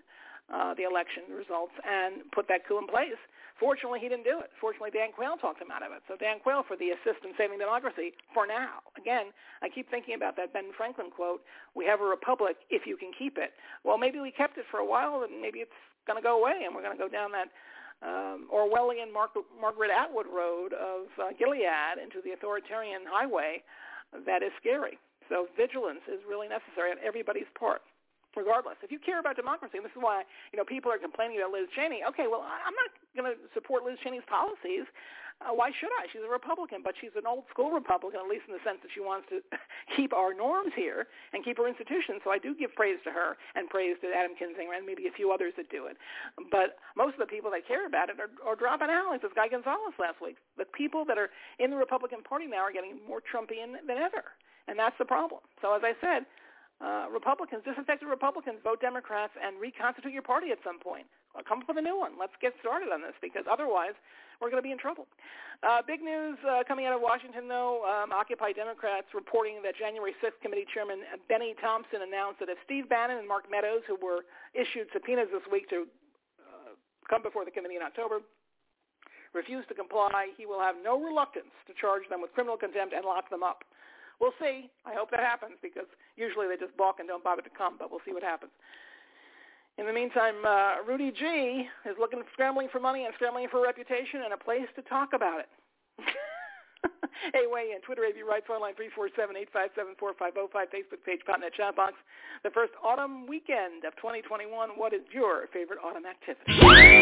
uh, the election results and put that coup in place. Fortunately, he didn't do it. Fortunately, Dan Quayle talked him out of it. So Dan Quayle for the assist in saving democracy for now. Again, I keep thinking about that Ben Franklin quote, we have a republic if you can keep it. Well, maybe we kept it for a while, and maybe it's going to go away, and we're going to go down that um, Orwellian Mar- Margaret Atwood road of uh, Gilead into the authoritarian highway that is scary. So vigilance is really necessary on everybody's part. Regardless, if you care about democracy, and this is why, you know, people are complaining about Liz Cheney. Okay, well, I'm not going to support Liz Cheney's policies. Uh, why should I? She's a Republican, but she's an old-school Republican, at least in the sense that she wants to keep our norms here and keep our institutions. So I do give praise to her and praise to Adam Kinzinger and maybe a few others that do it. But most of the people that care about it are, are dropping out, like this guy Gonzalez last week. The people that are in the Republican Party now are getting more Trumpian than ever, and that's the problem. So as I said, Uh, Republicans, disaffected Republicans, vote Democrats and reconstitute your party at some point. Well, come up with a new one. Let's get started on this because otherwise we're going to be in trouble. Uh, big news uh, coming out of Washington, though. Um, Occupy Democrats reporting that January sixth Committee Chairman Benny Thompson announced that if Steve Bannon and Mark Meadows, who were issued subpoenas this week to uh, come before the committee in October, refuse to comply, he will have no reluctance to charge them with criminal contempt and lock them up. We'll see. I hope that happens because usually they just balk and don't bother to come, but we'll see what happens. In the meantime, uh, Rudy G is looking, scrambling for money and scrambling for a reputation and a place to talk about it. Hey, weigh in. Twitter, A B Writes, phone line three four seven, eight five seven, four five zero five, Facebook page, Potnet Chat Box. The first autumn weekend of twenty twenty-one. What is your favorite autumn activity?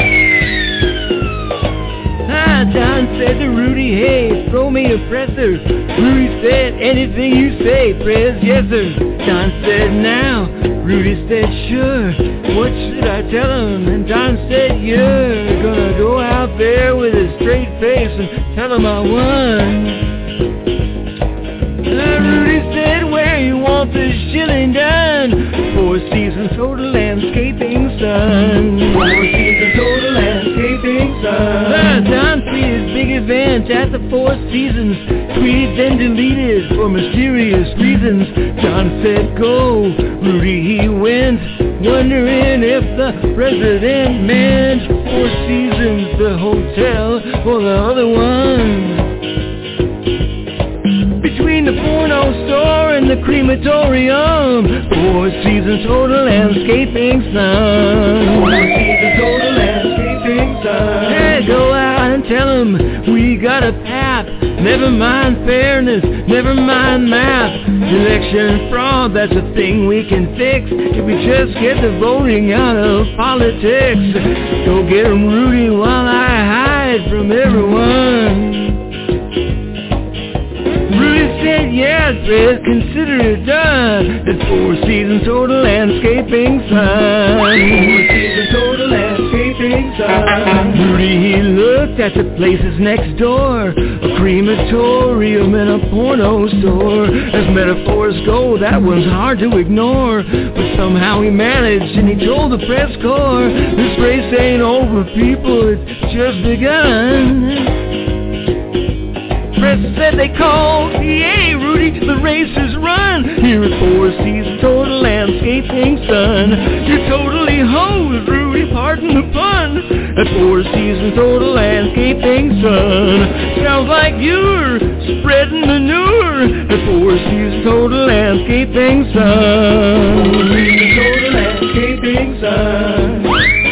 Ah, John said to Rudy, hey, throw me a presser. Rudy said, anything you say, Prez, yes sir. John said, now. Rudy said, sure. What should I tell him? And John said, you're gonna go out there with a straight face and tell him I won. Uh, Rudy said, where you want this shilling done? Four Seasons Total Landscaping Sun. Four Seasons Total Landscaping Sun. Uh, John tweeted big event at the Four Seasons. Tweeted then deleted for mysterious reasons. John said go. Rudy he went. Wondering if the president meant Four Seasons, the hotel, or the other one. Between the porno store and the crematorium, Four Seasons Total Landscaping Sun. Four Seasons Total Landscaping Sun. Hey, go out and tell them we got a path. Never mind fairness, never mind math. Election fraud, that's a thing we can fix if we just get the voting out of politics. Go get 'em, Rudy, while I hide from everyone. Rudy said, yes, Fred, consider it done. It's Four Seasons Total Landscaping Sun. Four Seasons Total Landscaping Sun. Rudy, he looked at the places next door, a crematorium and a porno store. As metaphors go, that one's hard to ignore, but somehow he managed and he told the press corps, this race ain't over, people, it's just begun. Press said they called, yay, Rudy, the race is run. Here at Four Seasons Total Landscaping Sun. You're totally hosed, Rudy, pardon the pun. At Four Seasons Total Landscaping Sun. Sounds like you're spreading manure. At Four Seasons Total Landscaping Sun. Four Seasons Total Landscaping Sun.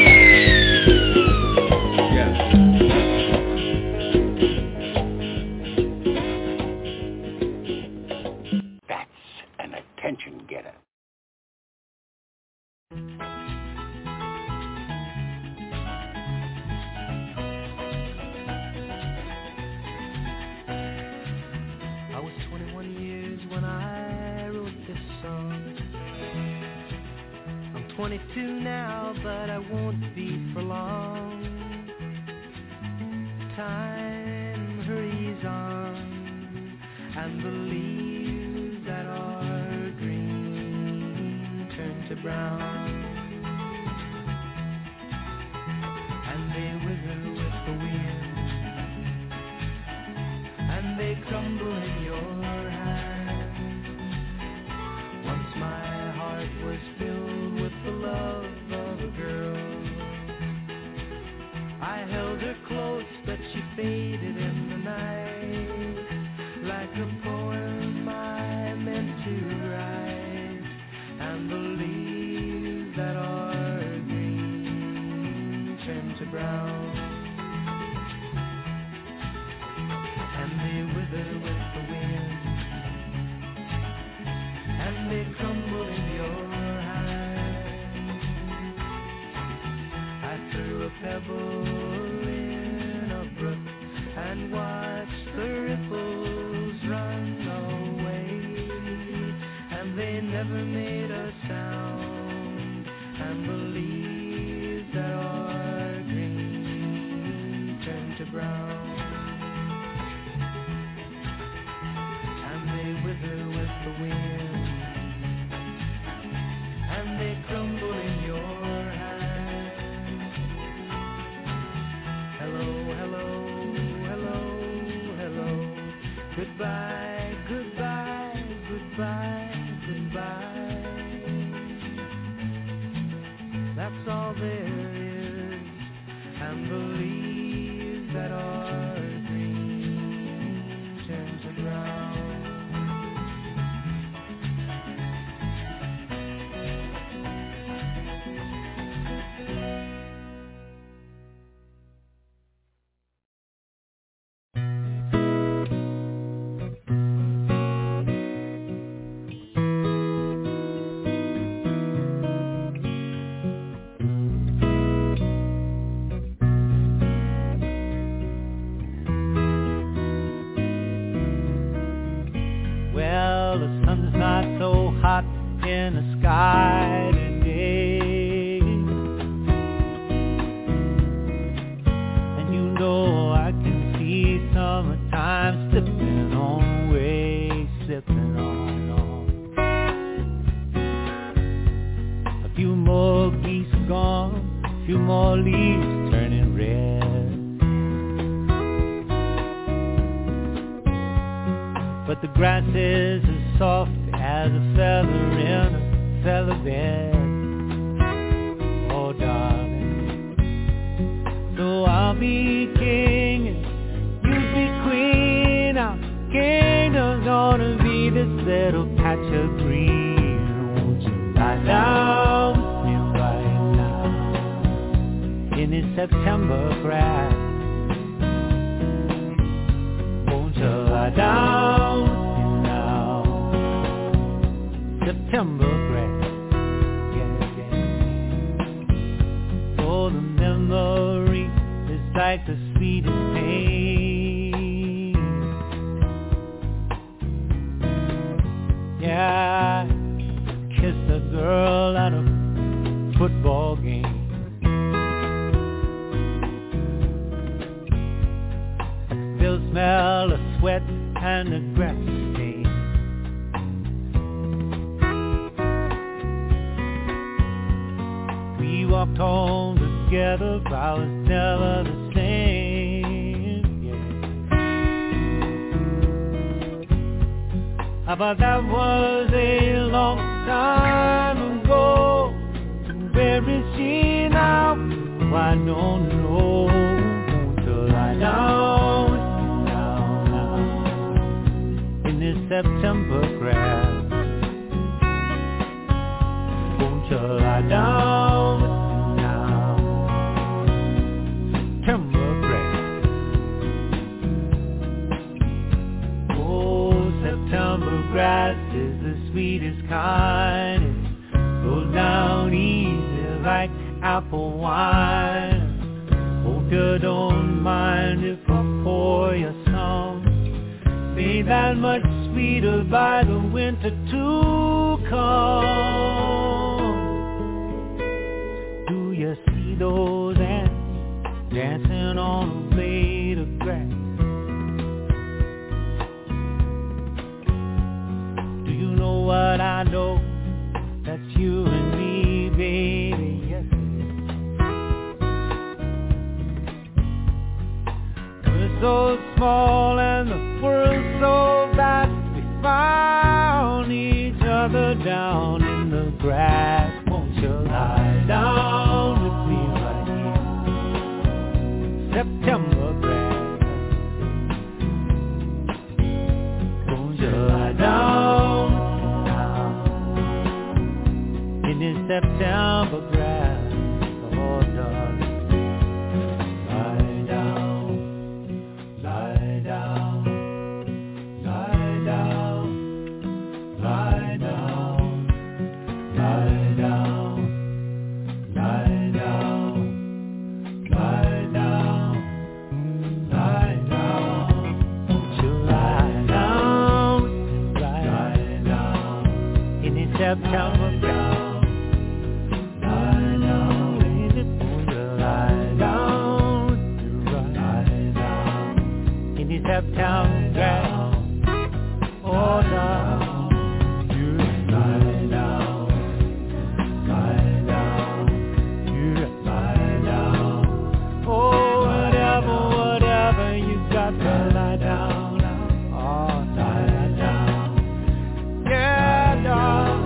Attention getter. I was twenty-one years when I wrote this song. I'm twenty-two now, but I won't be for long. Time hurries on, and the leaves that are green turn to brown, and they wither with the wind, and they crumble in your hand. Once my heart was filled with the love of a girl, to brown, and they wither with the wind, and they crumble in your hand. Hello, hello, hello, hello, goodbye, goodbye, goodbye, goodbye. That's all there is, and believe that our dreams turn to ground. Well, the sun's not so hot in the sky today, and you know I can see summertime slipping on away, slipping on, on. A few more geese gone, a few more leaves turning red. But the grass is as soft as a feather in a feather bed. Oh, darling. So I'll be king and you be queen. Our kingdom's gonna be this little patch of green. Won't you lie down with me right now in this September grass? Won't you lie down? September grass, yeah, yeah. Oh, the memory is like the sweetest pain. Yeah, I kissed a girl at a football game. I still smell the sweat and the grass stain. We walked home together, but I was never the same, yeah. But that was a long time ago. Where is she now? Oh, I don't know. Won't you lie down, down, down in this September grass? Won't you lie down? Grass is the sweetest kind. It goes down easy like apple wine. Hope you don't mind if I pour you some. Made that much sweeter by the winter to come. Do you see those ants dancing on a blade of grass? What I know, that's you and me, baby, yes it is. We're so small and the world's so vast. We found each other down in the grass. Won't you lie down with me right here? September grass. Won't you lie down? September grass, oh darling, lie down, lie down, lie down, lie down, lie down, lie down, lie down, lie down. Won't you lie down, lie down in this September grass? uptown drag. Oh, down, you slide down, slide down, you slide down. Oh, whatever, whatever, you got to lie down. Oh, slide down, yeah, down.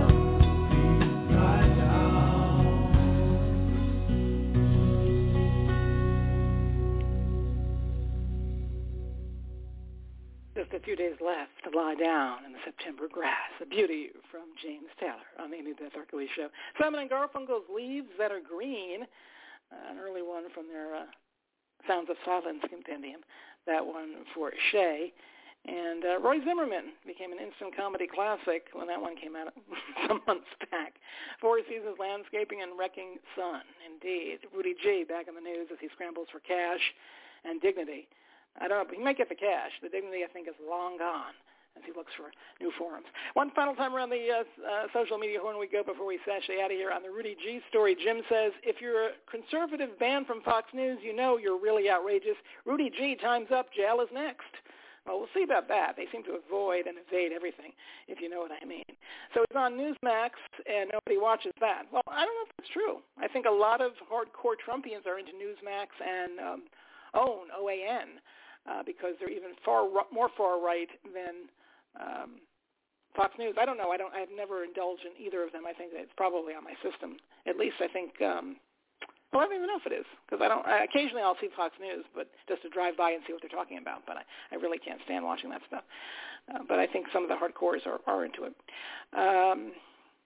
Just a few days left to lie down in the September grass. A beauty from James Taylor on the Amy Beth Archeway Show. Simon and Garfunkel's Leaves That Are Green, uh, an early one from their uh, Sounds of Silence compendium. That one for Shay. And uh, Roy Zimmerman became an instant comedy classic when that one came out some months back. Four Seasons Landscaping and Wrecking Sun. Indeed. Rudy G back in the news as he scrambles for cash and dignity. I don't know, but he might get the cash. The dignity, I think, is long gone as he looks for new forums. One final time around the uh, uh, social media horn we go before we sashay out of here on the Rudy G story. Jim says, if you're a conservative banned from Fox News, you know you're really outrageous. Rudy G, time's up. Jail is next. Well, we'll see about that. They seem to avoid and evade everything, if you know what I mean. So he's on Newsmax, and nobody watches that. Well, I don't know if that's true. I think a lot of hardcore Trumpians are into Newsmax and um, OWN, O A N, uh, because they're even far more far-right than um, Fox News. I don't know. I don't. I've never indulged in either of them. I think that it's probably on my system. At least I think. Um, well, I don't even know if it is because I don't. I, occasionally, I'll see Fox News, but just to drive by and see what they're talking about. But I, I really can't stand watching that stuff. Uh, but I think some of the hardcores are, are into it. Um,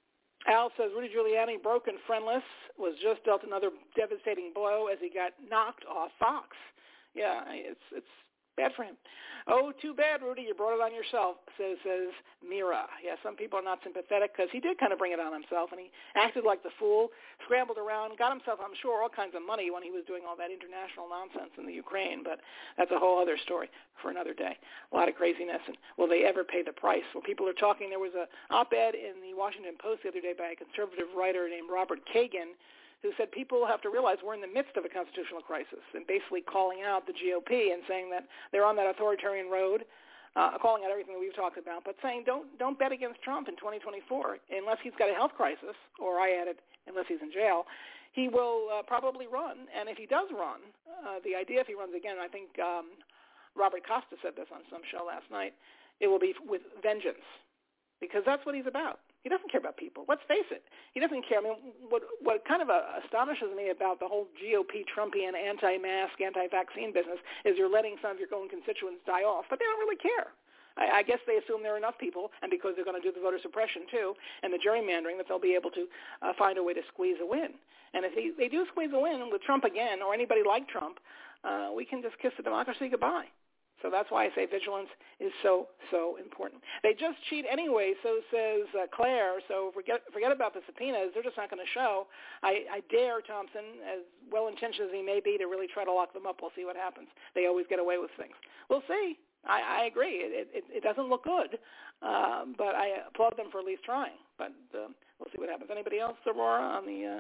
Al says Rudy Giuliani, broken friendless, was just dealt another devastating blow as he got knocked off Fox. Yeah, it's it's bad for him. Oh, too bad, Rudy. You brought it on yourself, says, says Mira. Yeah, some people are not sympathetic because he did kind of bring it on himself, and he acted like the fool, scrambled around, got himself, I'm sure, all kinds of money when he was doing all that international nonsense in the Ukraine, but that's a whole other story for another day. A lot of craziness, and will they ever pay the price? Well, people are talking. There was an op-ed in the Washington Post the other day by a conservative writer named Robert Kagan, who said people have to realize we're in the midst of a constitutional crisis, and basically calling out the G O P and saying that they're on that authoritarian road, uh, calling out everything that we've talked about, but saying don't don't bet against Trump in twenty twenty-four unless he's got a health crisis, or I added, unless he's in jail. He will uh, probably run, and if he does run, uh, the idea if he runs again, I think um, Robert Costa said this on some show last night, it will be with vengeance, because that's what he's about. He doesn't care about people. Let's face it. He doesn't care. I mean, what what kind of uh, astonishes me about the whole G O P Trumpian anti-mask, anti-vaccine business is you're letting some of your own constituents die off, but they don't really care. I, I guess they assume there are enough people, and because they're going to do the voter suppression too, and the gerrymandering, that they'll be able to uh, find a way to squeeze a win. And if they, they do squeeze a win with Trump again, or anybody like Trump, uh, we can just kiss the democracy goodbye. So that's why I say vigilance is so, so important. They just cheat anyway, so says uh, Claire, so forget forget about the subpoenas. They're just not going to show. I, I dare Thompson, as well-intentioned as he may be, to really try to lock them up. We'll see what happens. They always get away with things. We'll see. I, I agree. It, it, it doesn't look good, uh, but I applaud them for at least trying. But uh, we'll see what happens. Anybody else, Aurora, on the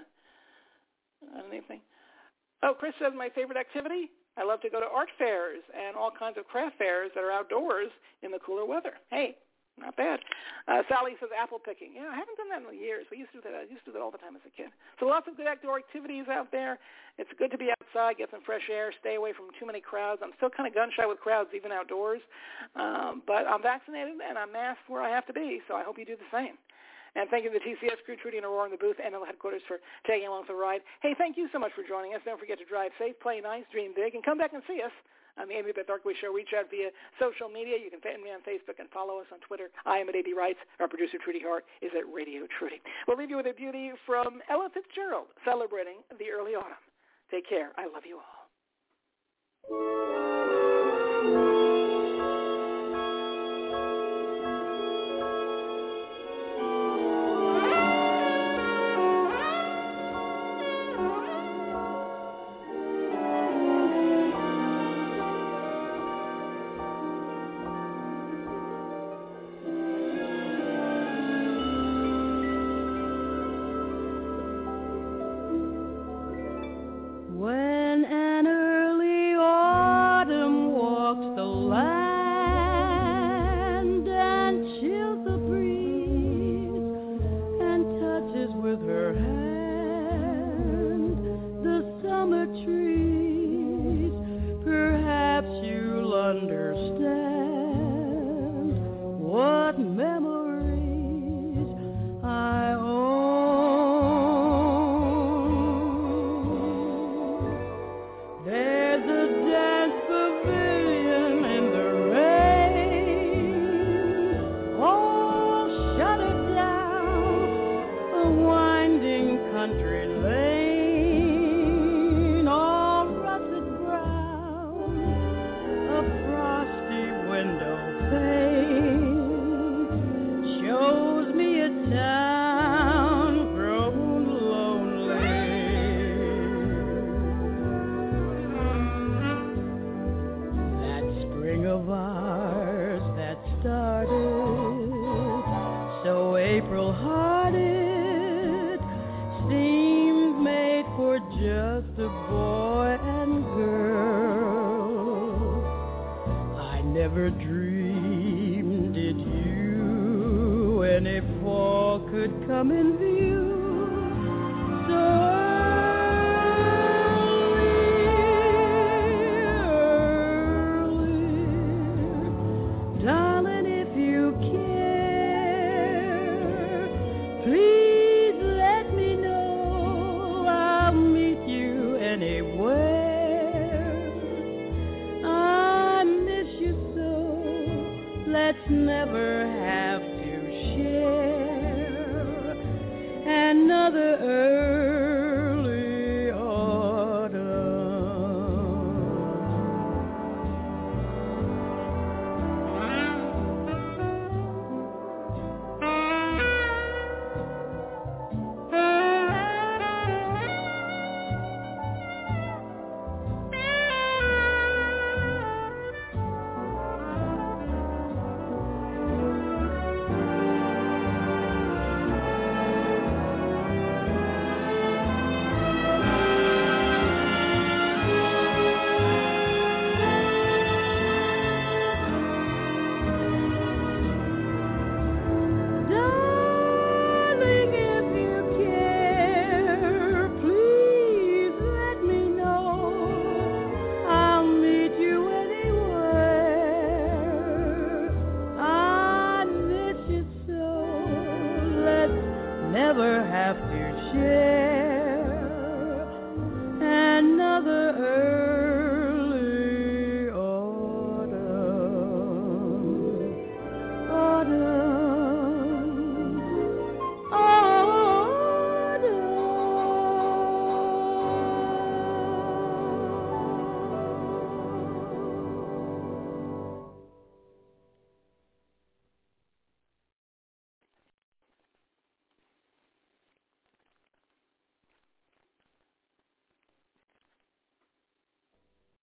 uh, on anything? Oh, Chris says my favorite activity? I love to go to art fairs and all kinds of craft fairs that are outdoors in the cooler weather. Hey, not bad. Uh, Sally says apple picking. Yeah, I haven't done that in years. We used to do that. I used to do that all the time as a kid. So lots of good outdoor activities out there. It's good to be outside, get some fresh air, stay away from too many crowds. I'm still kind of gun-shy with crowds, even outdoors. Um, but I'm vaccinated and I'm masked where I have to be, so I hope you do the same. And thank you to the T C S crew, Trudy and Aurora in the booth, and the headquarters for tagging along for the ride. Hey, thank you so much for joining us. Don't forget to drive safe, play nice, dream big, and come back and see us on the Amy Beth Archeway Show. Reach out via social media. You can find me on Facebook and follow us on Twitter. I am at A B Wrights. Our producer, Trudy Hart, is at Radio Trudy. We'll leave you with a beauty from Ella Fitzgerald, celebrating the early autumn. Take care. I love you all. When an early autumn never dreamed that you and a fall could come in view. So early, early, darling, if you care, please let me know. I'll meet you anywhere. Let's never have